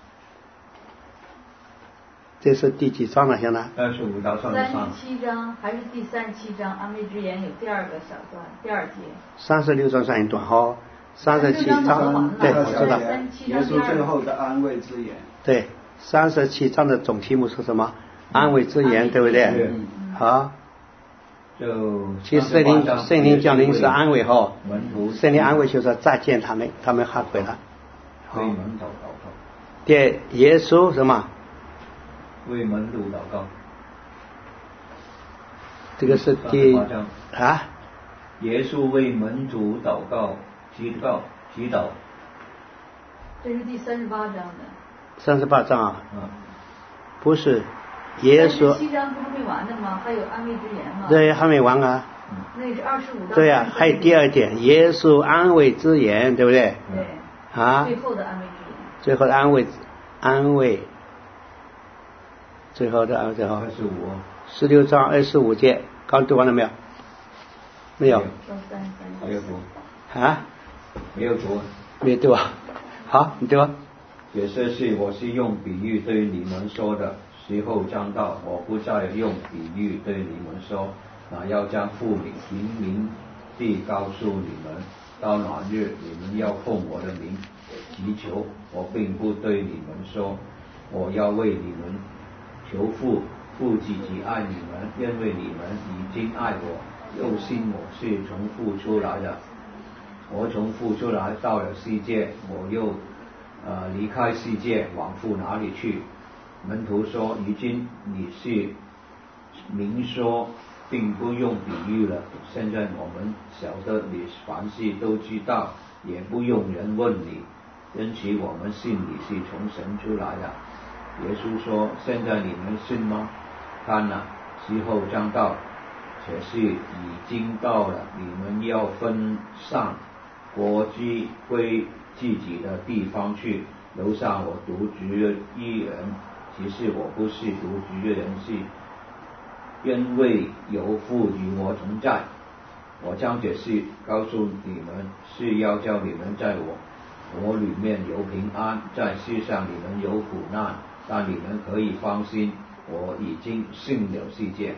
Speaker 1: 这是第几章了？现在？
Speaker 2: 二十五到三十
Speaker 3: 三十七章还是第三十七章？安慰之言有第二个小段，第二节。
Speaker 1: 三十六章算一段哈，三十七章对，我知道。
Speaker 5: 耶稣最后的安慰之言。
Speaker 1: 对，三十七章的总题目是什么？安慰之言，对不对？
Speaker 2: 嗯、
Speaker 1: 好。
Speaker 2: 就
Speaker 1: 其实圣灵圣灵降临是安慰哈，圣灵安慰就是再见他们，他们还回来。好， 对，耶稣什么？
Speaker 2: 为门徒祷告。
Speaker 1: 这个是第啊。
Speaker 2: 耶稣为门徒祷告，祈祷，祈祷。
Speaker 3: 这是第三十八章的。
Speaker 1: 三十八章啊？
Speaker 2: 嗯。
Speaker 1: 不是，耶稣。
Speaker 3: 七章不是没完的吗？还有安慰之言吗？
Speaker 1: 对，还没完啊。
Speaker 3: 那是二十五章。
Speaker 1: 对呀、啊，还有第二点，耶稣安慰之言，对不对？
Speaker 3: 对。
Speaker 1: 啊。
Speaker 3: 最后的安慰之言。
Speaker 1: 最后的安慰，安慰。最后的安慰，最后。
Speaker 2: 二十五。
Speaker 1: 十六章二十五节，刚读完了没有？没有。
Speaker 2: 没有读。
Speaker 1: 啊？
Speaker 2: 没有读。
Speaker 1: 没有读啊？好，你读。
Speaker 2: 也是是，我是用比喻对你们说的，时候将到，我不再用比喻对你们说，那要将父领明明地告诉你们，到那日你们要奉我的名祈求，我并不对你们说，我要为你们求父，父积极爱你们，因为你们已经爱我，又信我是从父出来的，我从父出来到了世界，我又呃离开世界往父哪里去？门徒说，如今你是明说，并不用比喻了，现在我们晓得你凡事都知道，也不用人问你，因此我们信你是从神出来的。耶稣说，现在你们信吗？看哪，时候将到，且是已经到了，你们要分散国居归自己的地方去。楼上我独居的一人，其实我不是独居的人，是因为有父与我同在。我将这事告诉你们，是要叫你们在我我里面有平安，在世上你们有苦难，但你们可以放心，我已经胜了世界。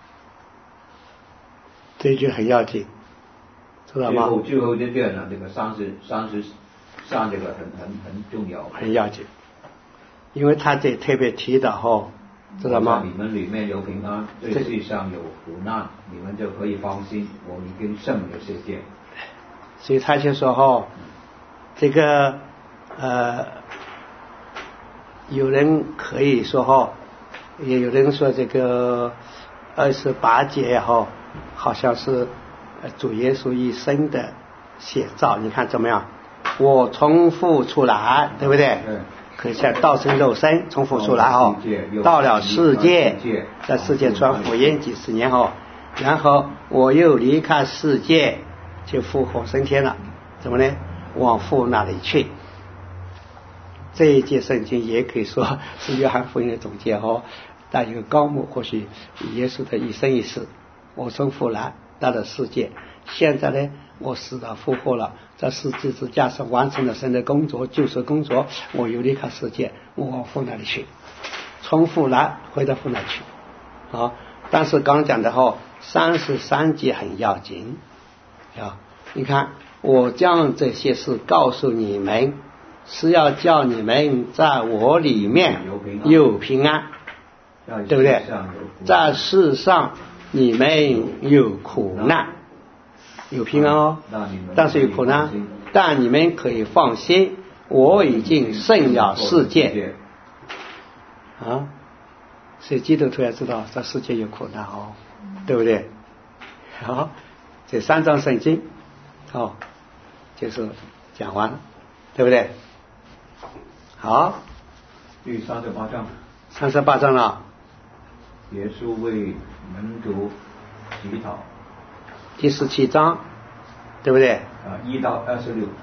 Speaker 1: 这句很要紧，知道吗？
Speaker 2: 最后最后这段呢，这个三十三十三这个很很很重要，
Speaker 1: 很要紧，因为他这特别提到哈，知道吗？
Speaker 2: 你们里面有平安，对世上有苦难，你们就可以放心，我已经胜了世界。
Speaker 1: 所以他就说哈，这个呃，有人可以说哈，也有人说这个二十八节也好，好像是主耶稣一生的写照。你看怎么样？我从父出来，对不对？
Speaker 2: 对。
Speaker 1: 可以像道成肉身，从父出来哦，到了世界，在世界传福音几十年后，然后我又离开世界，就复活升天了。怎么呢？往父那里去。这一节圣经也可以说是约翰福音的总结哦，但有高目或许耶稣的一生一世。我从父来到了世界，现在呢，我死了复活了，在十字架架上完成了神的工作，救赎工作，我又离开世界，我往父那里去，从父来回到父那里去。好，但是刚讲的话，三十三节很要紧啊！你看，我将这些事告诉你们，是要叫你们在我里面有平安，对不对？在世上你们有苦难，有平安哦，但是有苦难，但你们可以放心，我已经胜了世界啊！所以基督徒也知道这世界有苦难哦，对不对？好，这三章圣经哦，就是讲完了，对不对？好，
Speaker 2: 第三十八章，
Speaker 1: 三十八章了。
Speaker 2: 耶稣为门徒祈祷，
Speaker 1: 第十七章，对不对？
Speaker 2: 啊，一到二十六，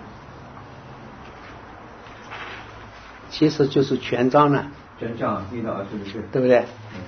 Speaker 1: 其实就是全章了。
Speaker 2: 全章一到二十六，
Speaker 1: 对不对？
Speaker 2: 嗯。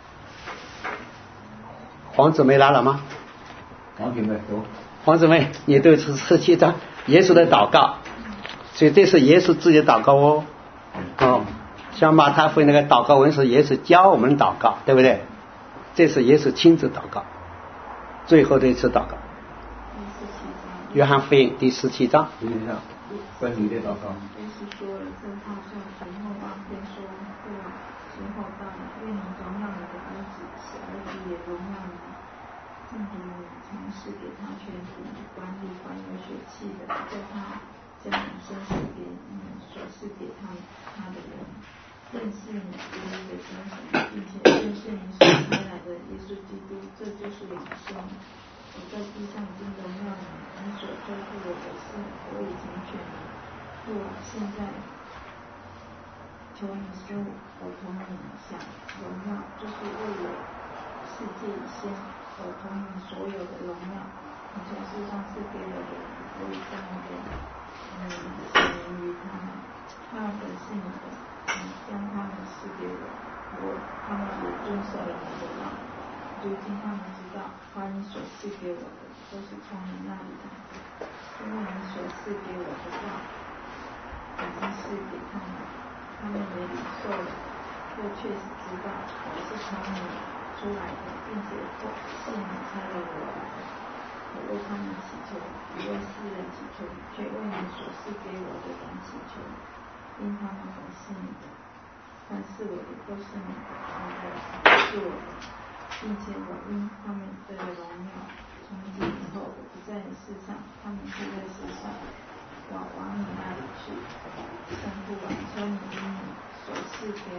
Speaker 1: 黄姊妹来了吗？
Speaker 2: 黄姊妹读。
Speaker 1: 黄姊妹，你对十十七章耶稣的祷告，所以这是耶稣自己的祷告哦。哦。像马太福音那个祷告文是耶稣教我们祷告，对不对？这是耶稣亲自祷告，最后的一次祷告。约翰福音第十七章。
Speaker 2: 第十七章，关于的祷告。
Speaker 6: 耶稣说了，这话叫随后望天说，父啊，时候到了，愿你荣耀你的儿子，使儿子也荣耀你。正如你曾赐给他权柄管理凡有血气的，在他将永生赐给你们所赐给他他的人。 认识你独一的真神，并且认识你所差来的耶稣基督，这就是永生。我在地上已经荣耀你，你所托付我的事，我已成全了。父啊，现在求你使我同你享荣耀，就是为我世界以先，我同你所有的荣耀。你从世上赐给我的，我已将你的名显明于他们。他们本是你的，你将他们赐给我，我他们也遵守了你的道。如今他们知道，把你所赐给我的，都是从你那里来的，因为你所赐给我的道，已经赐给他们，他们也领受了。我确实知道，我是从你出来的，并且是你差了我来的。我为他们祈求，不为世人祈求，却为你所赐给我的人祈求，因他们本是你的，凡是我的都是你的，你的是我的，并且我因他们得了荣耀。从今以后，我不在你世上，他们就在世上，我往你那里去。圣父啊，求你因你所赐给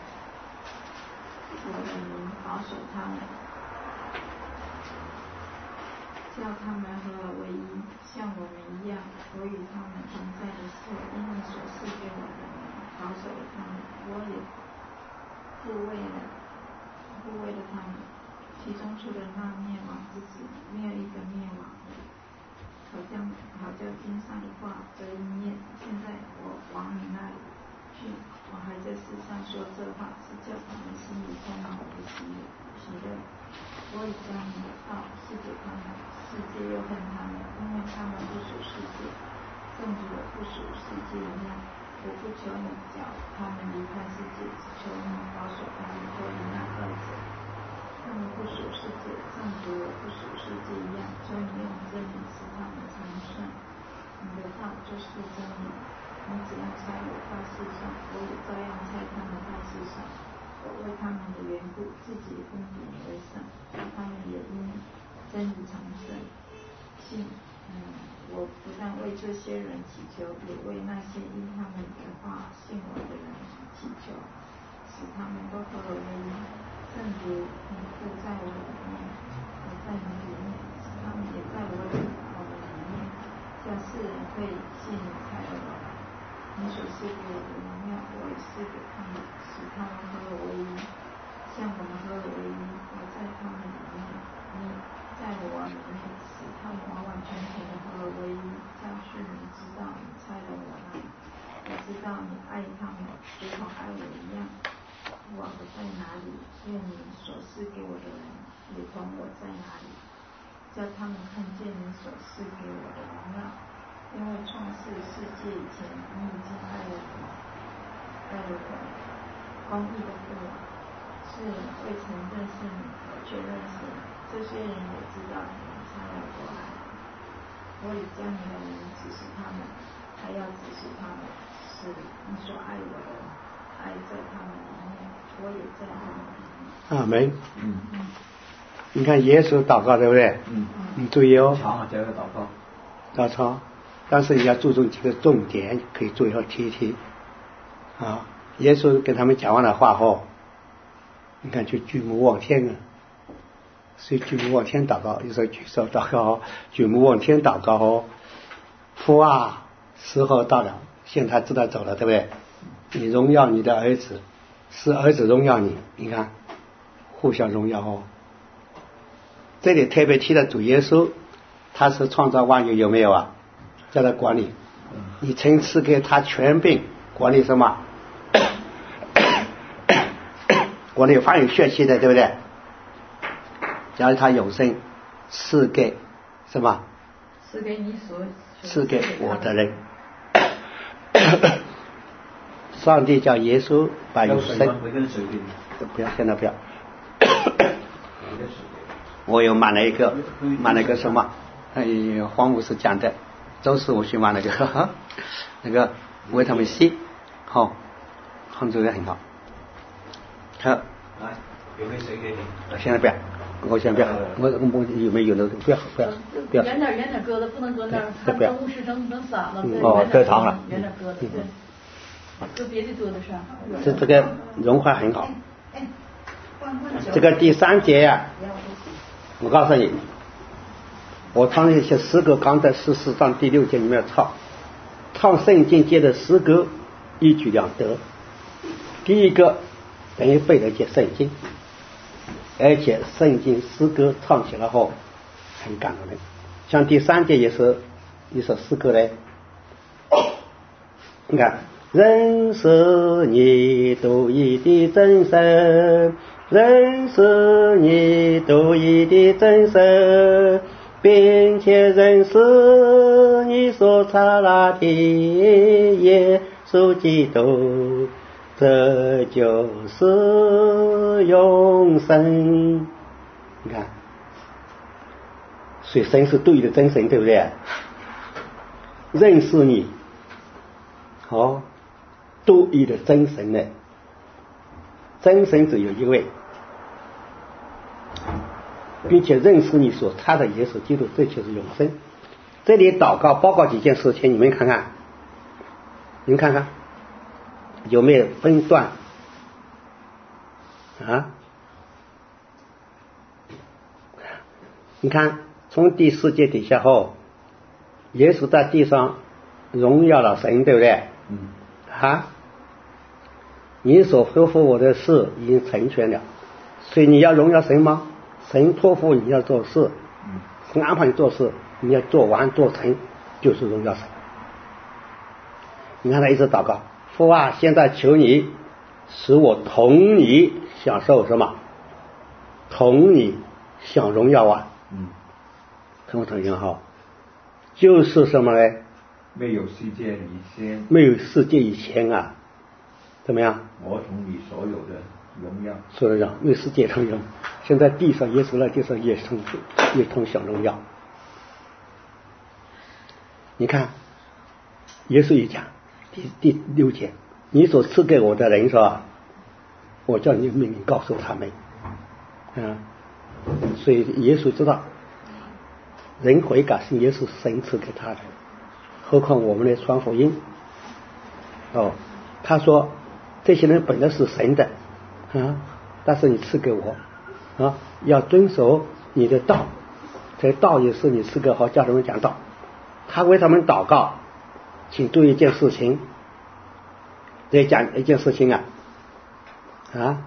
Speaker 6: 我的名保守他们，叫他们合而为一，像我们一样。我与他们同在的事，因你所赐给我的名保守了他们，我也护卫了护卫了他们。其中除了那灭亡之子，没有一个灭亡的，好像好叫经上的话得应验。现在我往你那里去，我还在世上说这话，是叫他们心里充满我的喜乐。我已将你的道赐给他们，世界又恨他们，因为他们不属世界，正如我不属世界一样。我不求你叫他们离开世界，只求你保守他们脱离那恶者。他们不属世界，正如我不属世界一样。求你用真理使他们成圣。你的道就是真理。你只要差我到世上，我也照样差他们到世上。我为他们的缘故，自己分别为圣，叫他们也因真理成圣。信，嗯，我不但为这些人祈求，也为那些因他们的话信我的人祈求，使他们都合而为一，正如你父在我里面，我在你里面，使他们也在我里我们里面，叫世人可以信你差了我来。你所赐给我的荣耀，我也赐给他们，使他们合而为一，像我们合而为一。我在他们里面，你在我里面，使他们完完全全的合而为一，叫世人知道你差了我来。我知道你爱他们，如同爱我一样。我在哪里，愿你所赐给我的人也同我在哪里，叫他们看见你所赐给我的荣耀。因为创世世界以前，你已经爱了我，爱了我，公义的父啊，世人未曾认识你，我却认识你。这些人也知道你差了我来。我已将你的名指示他们，还要指示他们，使你所爱我的爱在他们里面，我也在他们里面。
Speaker 1: 阿门。
Speaker 2: 嗯
Speaker 6: 嗯。
Speaker 1: 你看耶稣祷告对不对？
Speaker 2: 嗯。
Speaker 1: 你注意哦。
Speaker 2: 长啊，这个祷告。
Speaker 1: 照抄，但是你要注重几个重点，可以最后提一提。啊，耶稣跟他们讲完了话后，你看就举目望天啊，所以举目望天祷告，有时候举手祷告，举目望天祷告哦。父啊，时候到了，现在知道走了，对不对？你荣耀你的儿子，是儿子荣耀你，你看互相荣耀哦。这里特别提到主耶稣，他是创造万有，有没有啊？叫他管理，你曾赐给他权柄管理什么？管理凡有血气的，对不对？假如他永生赐给什么？
Speaker 3: 赐给你所
Speaker 1: 赐给我的人。上帝叫耶稣把永生，不要，现在不要。我又买了一个，买了一个什么？哎，黄牧师讲的，周四我去买了个，呵呵那个维他命 C， 好，杭州也很好。好，
Speaker 2: 来，有没有谁给你？
Speaker 1: 现在不要，我现在不要，我我有没有的不要不要不要。
Speaker 3: 远点远点搁的，不能搁那儿，看等五十整整散了。
Speaker 1: 哦，搁长了。
Speaker 3: 远点搁的，对。 和别的做的是吧？
Speaker 1: 这这个融化很好。这个第三节呀、啊，我告诉你，我唱那些诗歌，刚在十四章第六节里面唱，唱圣经界的诗歌一举两得。第一个等于背了一节圣经，而且圣经诗歌唱起来后很感动人。像第三节也是一首诗歌嘞，你看，认识你独一的真神，认识你独一的真神，并且认识你所差拉的耶稣基督，这就是永生。你看，所以神是对的真神，对不对？认识你，好、哦，独一的真神呢？真神只有一位，并且认识你所差的耶稣基督，这就是永生。这里祷告报告几件事情，你们看看，你们看看有没有分段啊？你看从第四节底下后，耶稣在地上荣耀了神，对不对？
Speaker 2: 嗯。
Speaker 1: 啊，你所吩咐我的事已经成全了，所以你要荣耀神吗？神托付你要做事，神安排你做事，你要做完做成，就是荣耀神。你看他一直祷告，父啊，现在求你使我同你享受什么？同你享荣耀啊！
Speaker 2: 嗯，
Speaker 1: 同不同样好？就是什么呢？
Speaker 2: 没有世界以前，
Speaker 1: 没有世界以前啊，怎么样？
Speaker 2: 我同你所有的荣耀，
Speaker 1: 所有的没有世界同样。现在地上耶稣在地上也同也同享荣耀。你看，耶稣也讲第第六节，你所赐给我的人是吧？我叫你命令告诉他们，啊，所以耶稣知道，人悔改是耶稣神赐给他的，何况我们来传福音。哦，他说这些人本来是神的啊，但是你赐给我啊，要遵守你的道，这道也是你赐给好，叫他们讲道。他为他们祷告，请注意一件事情，得讲一件事情啊啊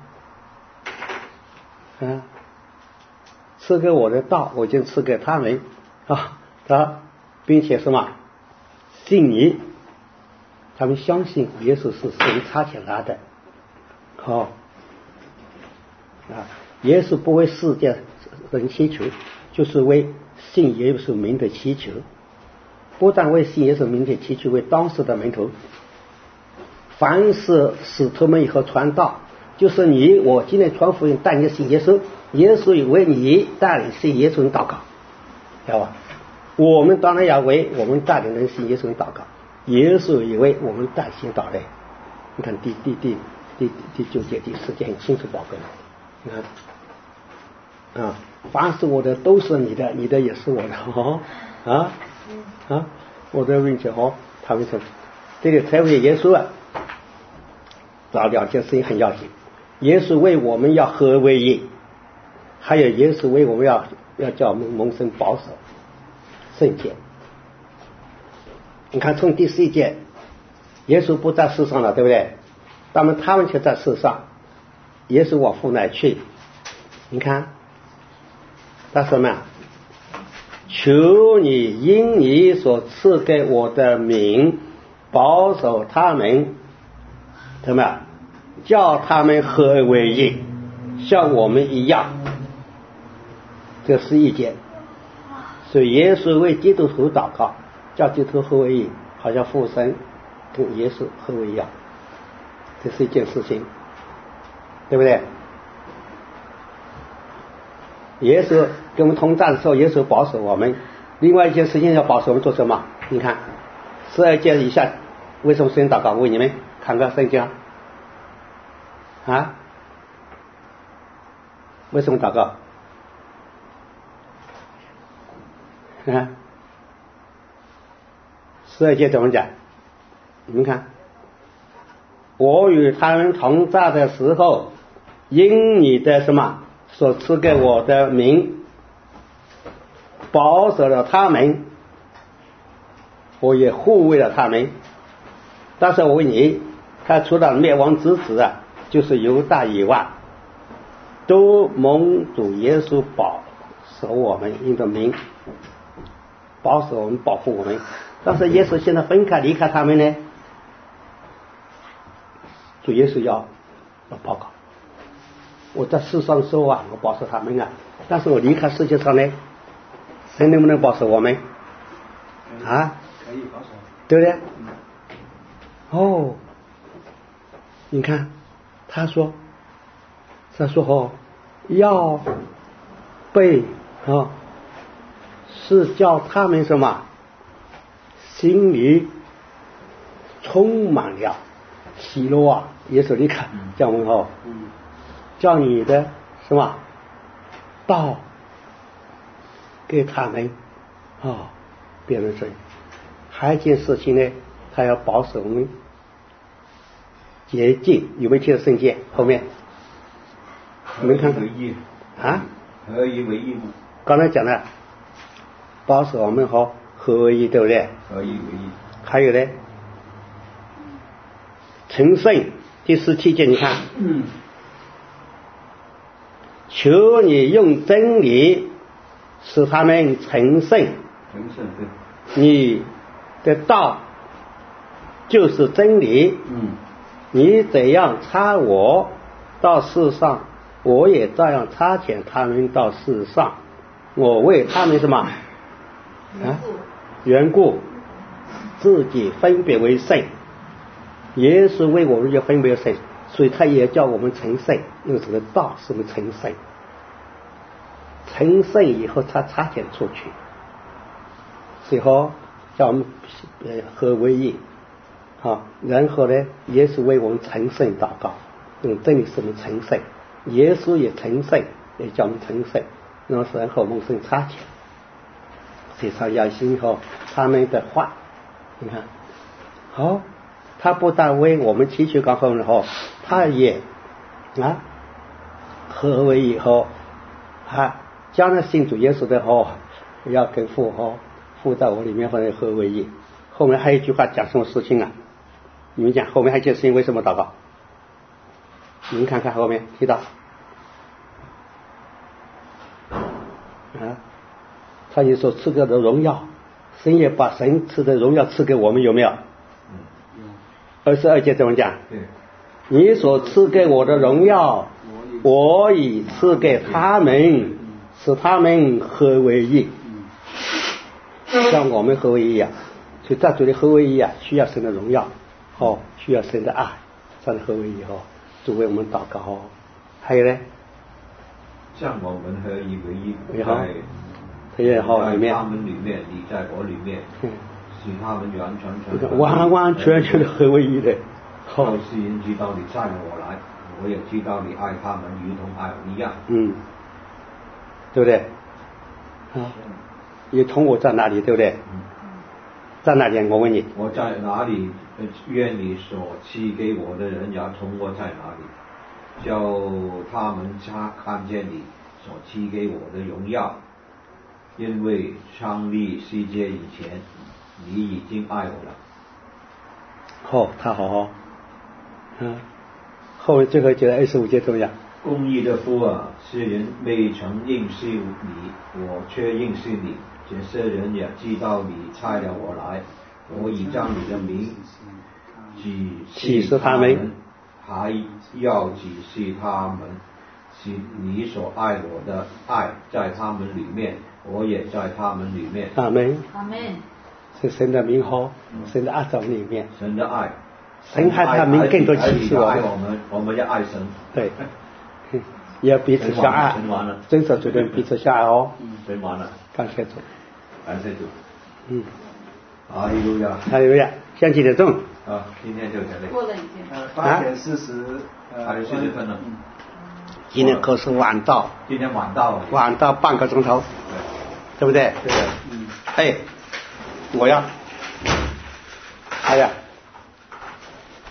Speaker 1: 啊！赐给我的道，我已经赐给他们啊，他并且什么信你，他们相信耶稣是神差遣来的，好、哦、啊，耶稣不为世界人祈求，就是为信耶稣名的祈求。不但为信耶稣名的祈求，为当时的门徒，凡是使徒们以后传道，就是你我今天传福音带你信耶稣，耶稣也为你带领信耶稣人祷告，知道吧？我们当然要为我们带领人信耶稣人祷告，耶稣也为我们带信祷的。你看第第第第第九节第十节很清楚报告了，你看啊，凡是我的都是你的，你的也是我的哦啊啊，我的运气好，他们说这个才为耶稣啊，找两件事情很要紧。耶稣为我们要合为一，还有耶稣为我们要要叫我们蒙神保守圣洁。你看从第十一节，耶稣不在世上了，对不对？但是他们却在世上，耶稣往父那里去。你看他什么？求你因你所赐给我的名保守他们，怎么样？叫他们合为一，像我们一样。这是一节。所以耶稣为基督徒祷告，叫基督徒合为一，好像父神跟耶稣合为一样。这是一件事情，对不对？耶稣跟我们同在的时候，耶稣保守我们。另外一件事情要保守我们做什么？你看十二节以下，为什么神祷告？问你们看看圣经啊？为什么祷告？啊？十二节怎么讲？你们看我与他们同在的时候，因你的什么所赐给我的名，保守了他们，我也护卫了他们。但是我问你，他除了灭亡之子啊，就是犹大以外，都蒙主耶稣保守我们，因着名保守我们，保护我们。但是耶稣现在分开离开他们呢，主耶稣要要报告，我在世上的时候啊，我保守他们啊，但是我离开世界上呢，谁能不能保守我们啊？
Speaker 5: 可以保守，
Speaker 1: 对不对？哦，你看他说他说哦，要被啊，是叫他们什么心里充满了喜乐啊！耶稣你看叫我们哦，叫你的什么道给他们啊，别人说还有一件事情呢，他要保守我们洁净。有没有记得圣经后面？你们看看啊？
Speaker 2: 合一为一吗？
Speaker 1: 刚才讲的保守我们和合为一，对不对？
Speaker 2: 合一为一。
Speaker 1: 还有呢，成圣第十七节，你看，
Speaker 5: 嗯，
Speaker 1: 求你用真理使他们成圣。
Speaker 2: 成圣对。
Speaker 1: 你的道就是真理。
Speaker 2: 嗯。
Speaker 1: 你怎样差我到世上，我也照样差遣他们到世上。我为他们什么啊？缘故，自己分别为圣。耶稣为我们就分别为圣，所以他也叫我们成圣，因为这个道是我们成圣。成圣以后，他差遣出去，最后叫我们合为一。好，然后呢，耶稣为我们成圣祷告，用真理使我们成圣。耶稣也成圣，也叫我们成圣。然后然后蒙圣差遣，非常要信后他们的话。你看，好，他不但为我们祈求告后后，他也啊合为以后，啊将来信主耶稣的后，要跟父后父在我里面或者合为一。后面还有一句话讲什么事情啊？你们讲后面还有一件事情为什么祷告？你们看看后面提到啊，他就说赐给的荣耀，神也把神赐的荣耀赐给我们，有没有？二十二节怎么讲？
Speaker 2: 对，
Speaker 1: 你所赐给我的荣耀，我已赐给他们，使他们合为一，像我们合为一样。所以在主的合为一啊，需要神的荣耀，哦，需要神的爱，这样的合为一哦，主为我们祷告哦。还有呢，
Speaker 2: 像我们合一为一，
Speaker 1: 也好，
Speaker 2: 在
Speaker 1: 也好里面，
Speaker 2: 他们里面，你在我里面，嗯，使他们完全全
Speaker 1: 完完全全的合为一的。
Speaker 2: 好，世人知道你差我来，我也知道你爱他们如同爱我一样。
Speaker 1: 嗯，对不对？啊，也同我在哪里，对不对？嗯。在哪里？我问你，
Speaker 2: 我在哪里？愿你所赐给我的人也同我在哪里，叫他们他看见你所赐给我的荣耀。因为创立世界以前，你已经爱我了。
Speaker 1: 好，他好好，嗯，后面最后节二十五节怎么样？
Speaker 2: 公义的父啊，世人未曾认识你，我却认识你。这些人也知道你差了我来，我已将你的名
Speaker 1: 启示他们，
Speaker 2: 还要启示他们，是你所爱我的爱在他们里面，我也在他们里面。
Speaker 1: 阿门。
Speaker 3: 阿门。
Speaker 1: 是神的名好，神的爱在我们里面。
Speaker 2: 神的爱，
Speaker 1: 神还他名更多启示我们。
Speaker 2: 我们，我们要爱神。
Speaker 1: 对。也要彼此相爱，遵守主的彼此相爱哦。
Speaker 2: 嗯，神完了。
Speaker 1: 感谢主。
Speaker 2: 感谢主。
Speaker 1: 嗯。
Speaker 2: 哈利路亚。
Speaker 1: 哈利路亚。现在几点钟？
Speaker 2: 啊，今天就这里。
Speaker 3: 过了已经。
Speaker 5: 呃，八点四十。
Speaker 2: 还有四十分了。
Speaker 1: 今天可是晚到。
Speaker 2: 今天晚到。
Speaker 1: 晚到半个钟头。对不对？
Speaker 2: 对的。嗯。
Speaker 1: 哎，我要。哎呀。
Speaker 2: 啊，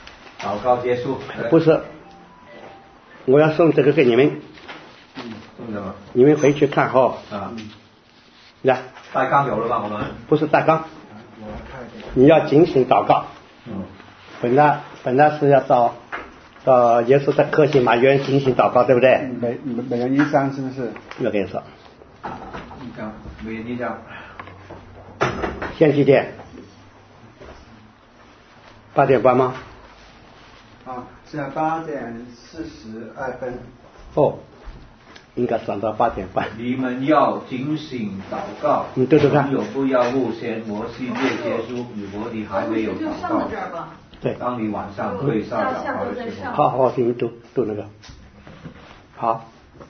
Speaker 2: 祷告结束。
Speaker 1: 不是，我要送这个给你们，
Speaker 2: 嗯，送什么？
Speaker 1: 你们回去看哈。
Speaker 2: 啊。
Speaker 1: 来。
Speaker 2: 大纲有了吧？我们。
Speaker 1: 不是大纲。你要警醒祷告。
Speaker 2: 嗯。本
Speaker 1: 来本来是要到到耶稣的克西马园警醒祷告，对不对？
Speaker 5: 每每人一张是不是？
Speaker 1: 我跟你说。
Speaker 2: 一张，每人一张。
Speaker 1: 现几点？八点半吗？
Speaker 5: 啊，现在八点四十二分。
Speaker 1: 哦，应该算到八点半。
Speaker 2: 你们要警醒祷告。
Speaker 1: 你对对看。
Speaker 2: 有不要误先摩西借结书，以伯你还没有祷告。
Speaker 1: 对。
Speaker 2: 当你晚上跪下祷告的时候。
Speaker 1: 好好，你们读读那个。好。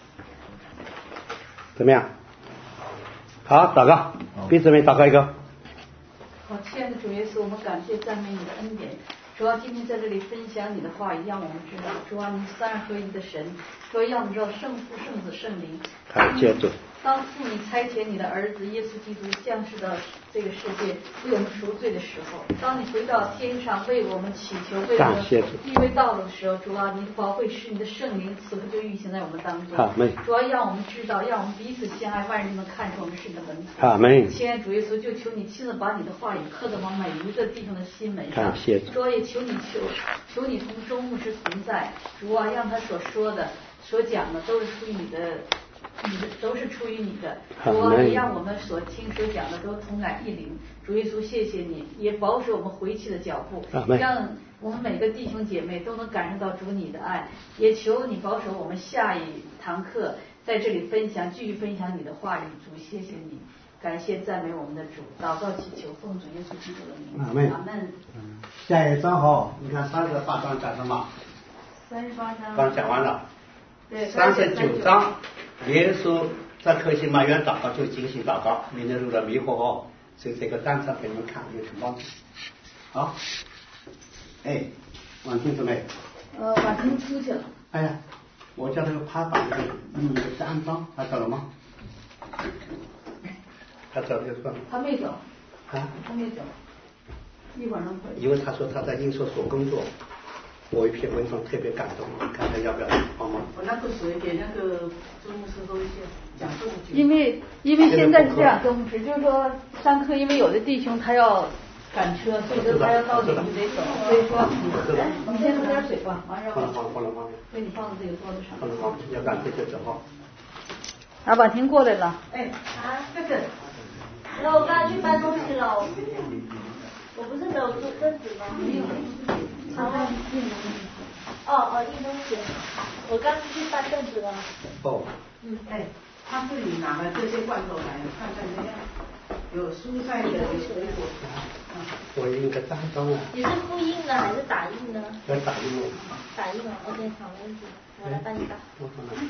Speaker 1: 怎么样？好，祷告。彼此们祷告一个。
Speaker 3: 好，亲爱的主耶稣，我们感谢赞美你的恩典。主啊，今天在这里分享你的话语，让我们知道，主啊，你三而合一的神，说让我们知道圣父、圣子、圣灵。
Speaker 1: 感谢主。
Speaker 3: 当父你差遣你的儿子耶稣基督降世到这个世界，为我们赎罪的时候，当你回到天上为我们祈求，为我们预备道路的时候，主啊，你的宝贵是你的圣灵，此刻就运行在我们当中。
Speaker 1: 阿门。
Speaker 3: 主啊，让我们知道，让我们彼此相爱，万人能看出我们是你的门徒。
Speaker 1: 阿门。
Speaker 3: 亲爱的主耶稣，就求你亲自把你的话语刻在我们每一个弟兄的心门上。
Speaker 1: 感谢主。
Speaker 3: 主啊，也求你求求你同众牧师同在，主啊，让他所说的、所讲的都是出于你的。你的都是出于你的，主啊，也让我们所听所讲的都同感一灵。主耶稣，谢谢你，也保守我们回去的脚步，让我们每个弟兄姐妹都能感受到主你的爱。也求你保守我们下一堂课在这里分享，继续分享你的话语。主，谢谢你，感谢赞美我们的主，祷告祈求，奉主耶稣基督的名。
Speaker 1: 阿门。
Speaker 3: 阿门。
Speaker 1: 嗯，下一章哈，你看三十八章讲什么？
Speaker 3: 三十八章。
Speaker 1: 刚讲完了。
Speaker 3: 对。
Speaker 1: 三十九章。耶稣在克西马园祷告，就警醒祷告，明天路的迷惑哦，所以这个单词给你们看有什么帮助？好，哎，婉婷姊妹。
Speaker 3: 呃，婉婷出去了。
Speaker 1: 哎呀，我叫他他把那个嗯那个单张，他走了吗？他走就算了。
Speaker 3: 他没走。
Speaker 1: 啊？
Speaker 3: 他没走，一会儿能回。
Speaker 1: 因为他说他在印刷所工作。我一篇文章特别感动，看看要不要帮忙。
Speaker 7: 我那个谁给那个周牧师说一些讲这么久。
Speaker 3: 因为因为现在是这样，周牧师就是说上课，因为有的弟兄他要赶车，所以说他要到点就得走，所以说你先喝点水吧，完事儿
Speaker 1: 放了放了放了，
Speaker 3: 给你放在这个桌子上。
Speaker 1: 放了放了，要赶这就走哈。
Speaker 3: 啊，婉婷过来了。
Speaker 7: 哎，
Speaker 4: 啊，这个。然后我刚才去搬东西了，我不是没有做凳子吗？没有。好啊，哦哦，印东西，我刚去搬凳子了。
Speaker 1: 哦。
Speaker 7: 嗯，哎，他这里拿了这些罐头来，看看怎样？有蔬菜的，有水果的。
Speaker 1: 我印个单张啊。
Speaker 4: 你是复印的还是打印的？
Speaker 1: 要打印的。
Speaker 4: 打印了 ，OK， 好，没问题，我来帮你打。
Speaker 1: 我放哪？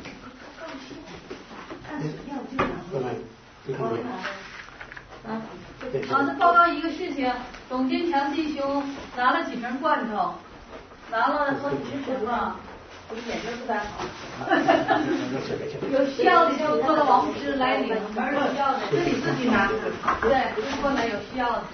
Speaker 7: 按要就拿出来。
Speaker 1: 你看没有？
Speaker 3: 啊，啊，这报告一个事情，董金强弟兄拿了几瓶罐头，拿了好几十瓶了，我眼睛不太好。有需要的就做到王牧师来领，没有需要的
Speaker 7: 自己自己拿。
Speaker 3: 对，不是过来有需要的。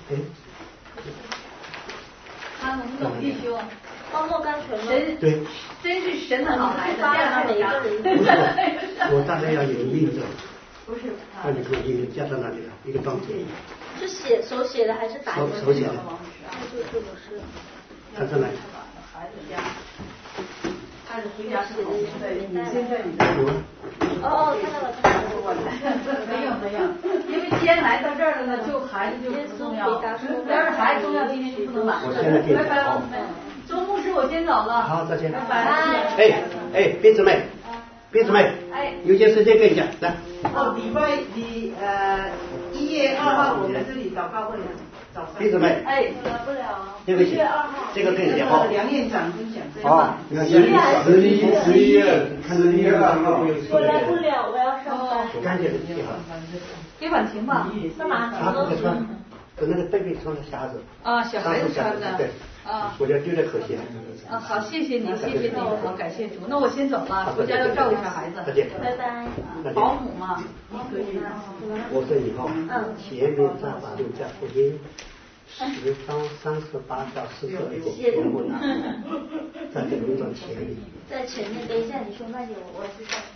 Speaker 3: 看我们董弟兄，
Speaker 4: 泡沫甘醇吗？
Speaker 3: 神
Speaker 1: 对，
Speaker 3: 真是神的好孩子，
Speaker 4: 发了每一个人。
Speaker 1: 不是，我大概要有印证。
Speaker 3: 不是，
Speaker 1: 那你看印加到那里了，一个章节。
Speaker 4: 是写手写的还是打印的？
Speaker 1: 手写的。
Speaker 4: 就是我是。
Speaker 1: 他在哪里？
Speaker 3: 孩子家。
Speaker 7: 他是回家是你现在你现在你的。
Speaker 4: 哦哦，看到了看到了。
Speaker 3: 没有没有，因为既然来到这儿了呢，就孩子就不重要。要是孩子重要，今天就不能晚了。拜拜，周牧师，我先走了。
Speaker 1: 好，再见。
Speaker 3: 拜拜。
Speaker 1: 哎哎，斌姊妹，斌姊妹，
Speaker 3: 哎，
Speaker 1: 有件事情跟你讲，来。
Speaker 7: 哦，礼拜礼呃一月二号我们这里祷告会早上。
Speaker 1: 斌姊妹。
Speaker 3: 哎，
Speaker 4: 不了。
Speaker 1: 对不起，这个跟你讲哈。
Speaker 7: 梁院长分享这个。
Speaker 1: 啊，十一十一月十一月二号。
Speaker 4: 我来不了，我要上班。
Speaker 1: 赶紧的，地方。
Speaker 3: 给婉婷吧。
Speaker 4: 干嘛？
Speaker 1: 他不会穿，跟那个贝贝穿的匣子。
Speaker 3: 啊，小孩子穿的。
Speaker 1: 对。啊。我觉得有点可惜。
Speaker 3: 啊，好，谢谢你，谢谢你，好，感谢主。那我先走了，回家要照顾一下孩子。
Speaker 1: 再见。
Speaker 4: 拜拜。
Speaker 3: 保姆嘛，你可以。
Speaker 1: 我说以后，前面在法律在福音， 十章三十八到四十二节全部拿，在这个文章前面。
Speaker 4: 在前面，等一下，你说慢点，我我知道。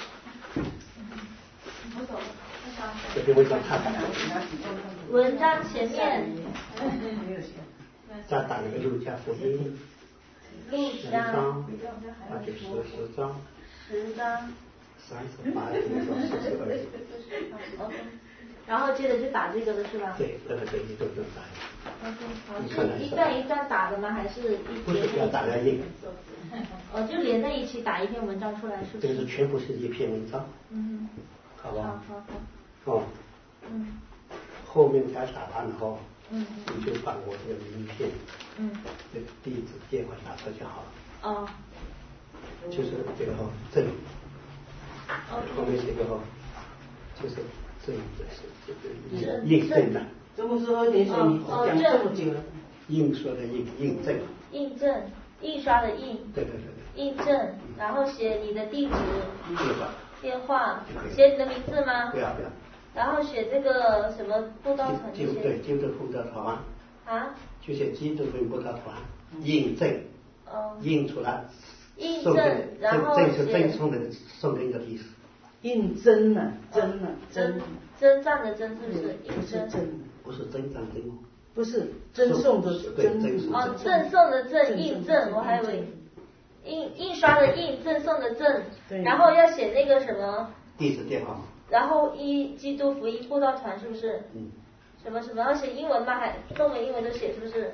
Speaker 4: 我走了，
Speaker 1: 这篇文章太大了。
Speaker 4: 文章前面。
Speaker 1: 再打那个路加福音。
Speaker 4: 路
Speaker 1: 十
Speaker 4: 加。
Speaker 1: 章，那就是十章。
Speaker 4: 十章。
Speaker 1: 三十八节到四十二节。
Speaker 4: OK。然后接着就打这个了是吧？
Speaker 1: 对，这个这一段就打。
Speaker 4: OK， 好，是一段一段打的吗？还是一
Speaker 1: 不是要打在印？
Speaker 4: 哦，就连在一起打一篇文章出来，是不是？
Speaker 1: 这是全部是一篇文章。
Speaker 4: 嗯。
Speaker 1: 好不好？
Speaker 4: 好好好。
Speaker 1: 哦。
Speaker 4: 嗯。
Speaker 1: 后面才打完后，
Speaker 4: 嗯，
Speaker 1: 你就把我这个名片，
Speaker 4: 嗯，
Speaker 1: 这个地址电话打出就好了。
Speaker 4: 哦。
Speaker 1: 就是这个哈证。
Speaker 4: 哦。
Speaker 1: 后面这个哈，就是证的是这个印证的。
Speaker 7: 这不是喝点水，你讲这么久了。
Speaker 1: 印刷的印，印证。
Speaker 4: 印证，印刷的印。
Speaker 1: 对对对对。
Speaker 4: 印证，然后写你的地址。
Speaker 1: 电话。
Speaker 4: 电话，写你的名字吗？
Speaker 1: 不要不要。
Speaker 4: 然后写这个什么布道团这些。
Speaker 1: 对，基督布道团。
Speaker 4: 啊？
Speaker 1: 就写基督徒布道团，印证。
Speaker 4: 哦。
Speaker 1: 印出来。
Speaker 4: 印证，然后
Speaker 1: 写。赠赠送的送的一个意思。
Speaker 7: 印证啊，真啊，
Speaker 4: 真。征战的征是不是？印证。
Speaker 1: 不是征战征。
Speaker 7: 不是赠送的赠。
Speaker 4: 哦，赠送的赠，印证，我还以为。印印刷的印，赠送的赠，然后要写那个什么
Speaker 1: 地址电话吗？
Speaker 4: 然后一基督福音布道团是不是？
Speaker 1: 嗯。
Speaker 4: 什么什么要写英文吗？还中文英文都写是不是？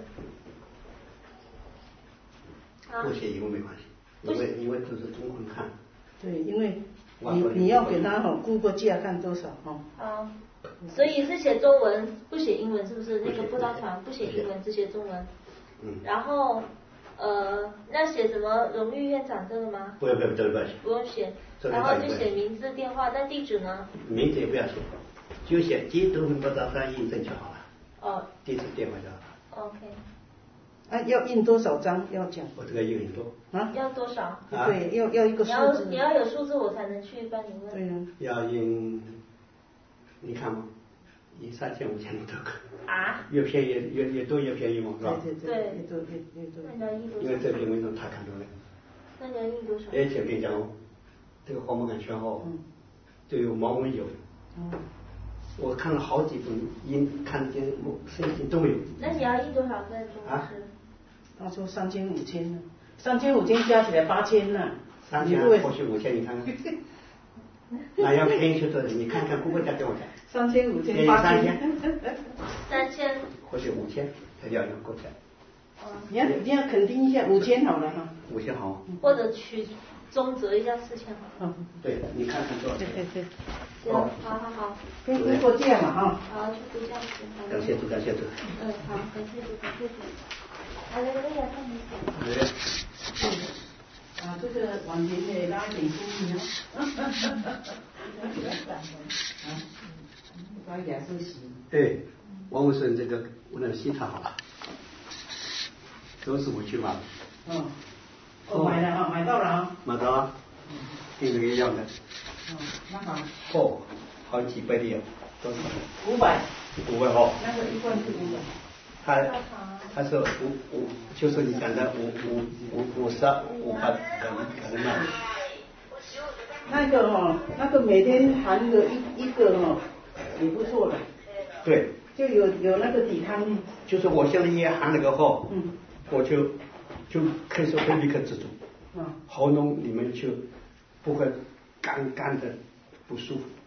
Speaker 1: 啊。不写英文没关系，因为因为都是中文看。
Speaker 7: 对，因为你你要给他哈估个价看多少哈。
Speaker 4: 好，所以是写中文不写英文是不是？那个布道团不写英文只写中文。
Speaker 1: 嗯。
Speaker 4: 然后。呃，那写什么荣誉院长这个吗？
Speaker 1: 不用不用，这个不要写。
Speaker 4: 不用写，然后就写名字、电话，那地址呢？
Speaker 1: 名字也不要写，就写基督徒布道团印证就好了。
Speaker 4: 哦。
Speaker 1: 地址、电话就好了。
Speaker 4: OK。
Speaker 7: 啊，要印多少张？要讲。
Speaker 1: 我这个印很多。
Speaker 7: 啊？
Speaker 4: 要多少？
Speaker 7: 对，要要一个数字。
Speaker 4: 你要你要有数字，我才能去帮你问。
Speaker 7: 对呀。
Speaker 1: 要印，你看嘛，印三千五千都可以。
Speaker 4: 啊？
Speaker 1: 越便宜越越多越便宜嘛，是吧？
Speaker 7: 对对对，越多越越多。
Speaker 4: 那你要印多少？
Speaker 1: 因为这篇文章他看到了。
Speaker 4: 那你要印多少？
Speaker 1: 而且跟你讲哦，这个黄毛感全号，嗯，就有毛文有。
Speaker 7: 嗯。
Speaker 1: 我看了好几本印，看见圣经都有。
Speaker 4: 那你要印多少份中文诗？
Speaker 7: 他说三千五千呢，三千五千加起来八千呢。
Speaker 1: 三千或许五千，你看看。那要便宜就多，你看看姑姑家给我讲。
Speaker 7: 三千五千八千。
Speaker 4: 三千。
Speaker 1: 或者五千，他要用过来。
Speaker 7: 你要你要肯定一下，五千好了哈。
Speaker 1: 五千好。
Speaker 4: 或者取中折一下四千好。
Speaker 1: 对，你看看多少钱？
Speaker 7: 对对对。
Speaker 4: 行，好好好。
Speaker 7: 跟姑姑这样嘛哈。
Speaker 4: 好，去度假去。
Speaker 1: 感谢主，感谢主。
Speaker 4: 嗯，好，感谢主，感谢主。好嘞，那个看你讲。
Speaker 7: 嗯。啊，这个往前的拉一点注意哦。啊，把牙齿洗。
Speaker 1: 对，王武生这个我能洗它好了，都是我去买的。
Speaker 7: 嗯。哦，买了啊，买到了啊。
Speaker 1: 买到了，跟这个一样的。
Speaker 7: 哦，那好。
Speaker 1: 哦，好几百的，多少？
Speaker 7: 五百。
Speaker 1: 五百哦。
Speaker 7: 那个一罐是五百。
Speaker 1: 他他说五五，就是你讲的五五五五十五百可能可能卖。
Speaker 7: 那个哈、哦，那个每天含个一一个哈、哦，也不错的。
Speaker 1: 对。
Speaker 7: 就有有那个抵抗力。
Speaker 1: 就是我现在也含了个号，
Speaker 7: 嗯，
Speaker 1: 我就就可以说会立刻止住，
Speaker 7: 嗯，
Speaker 1: 喉咙里面就不会干干的不舒服。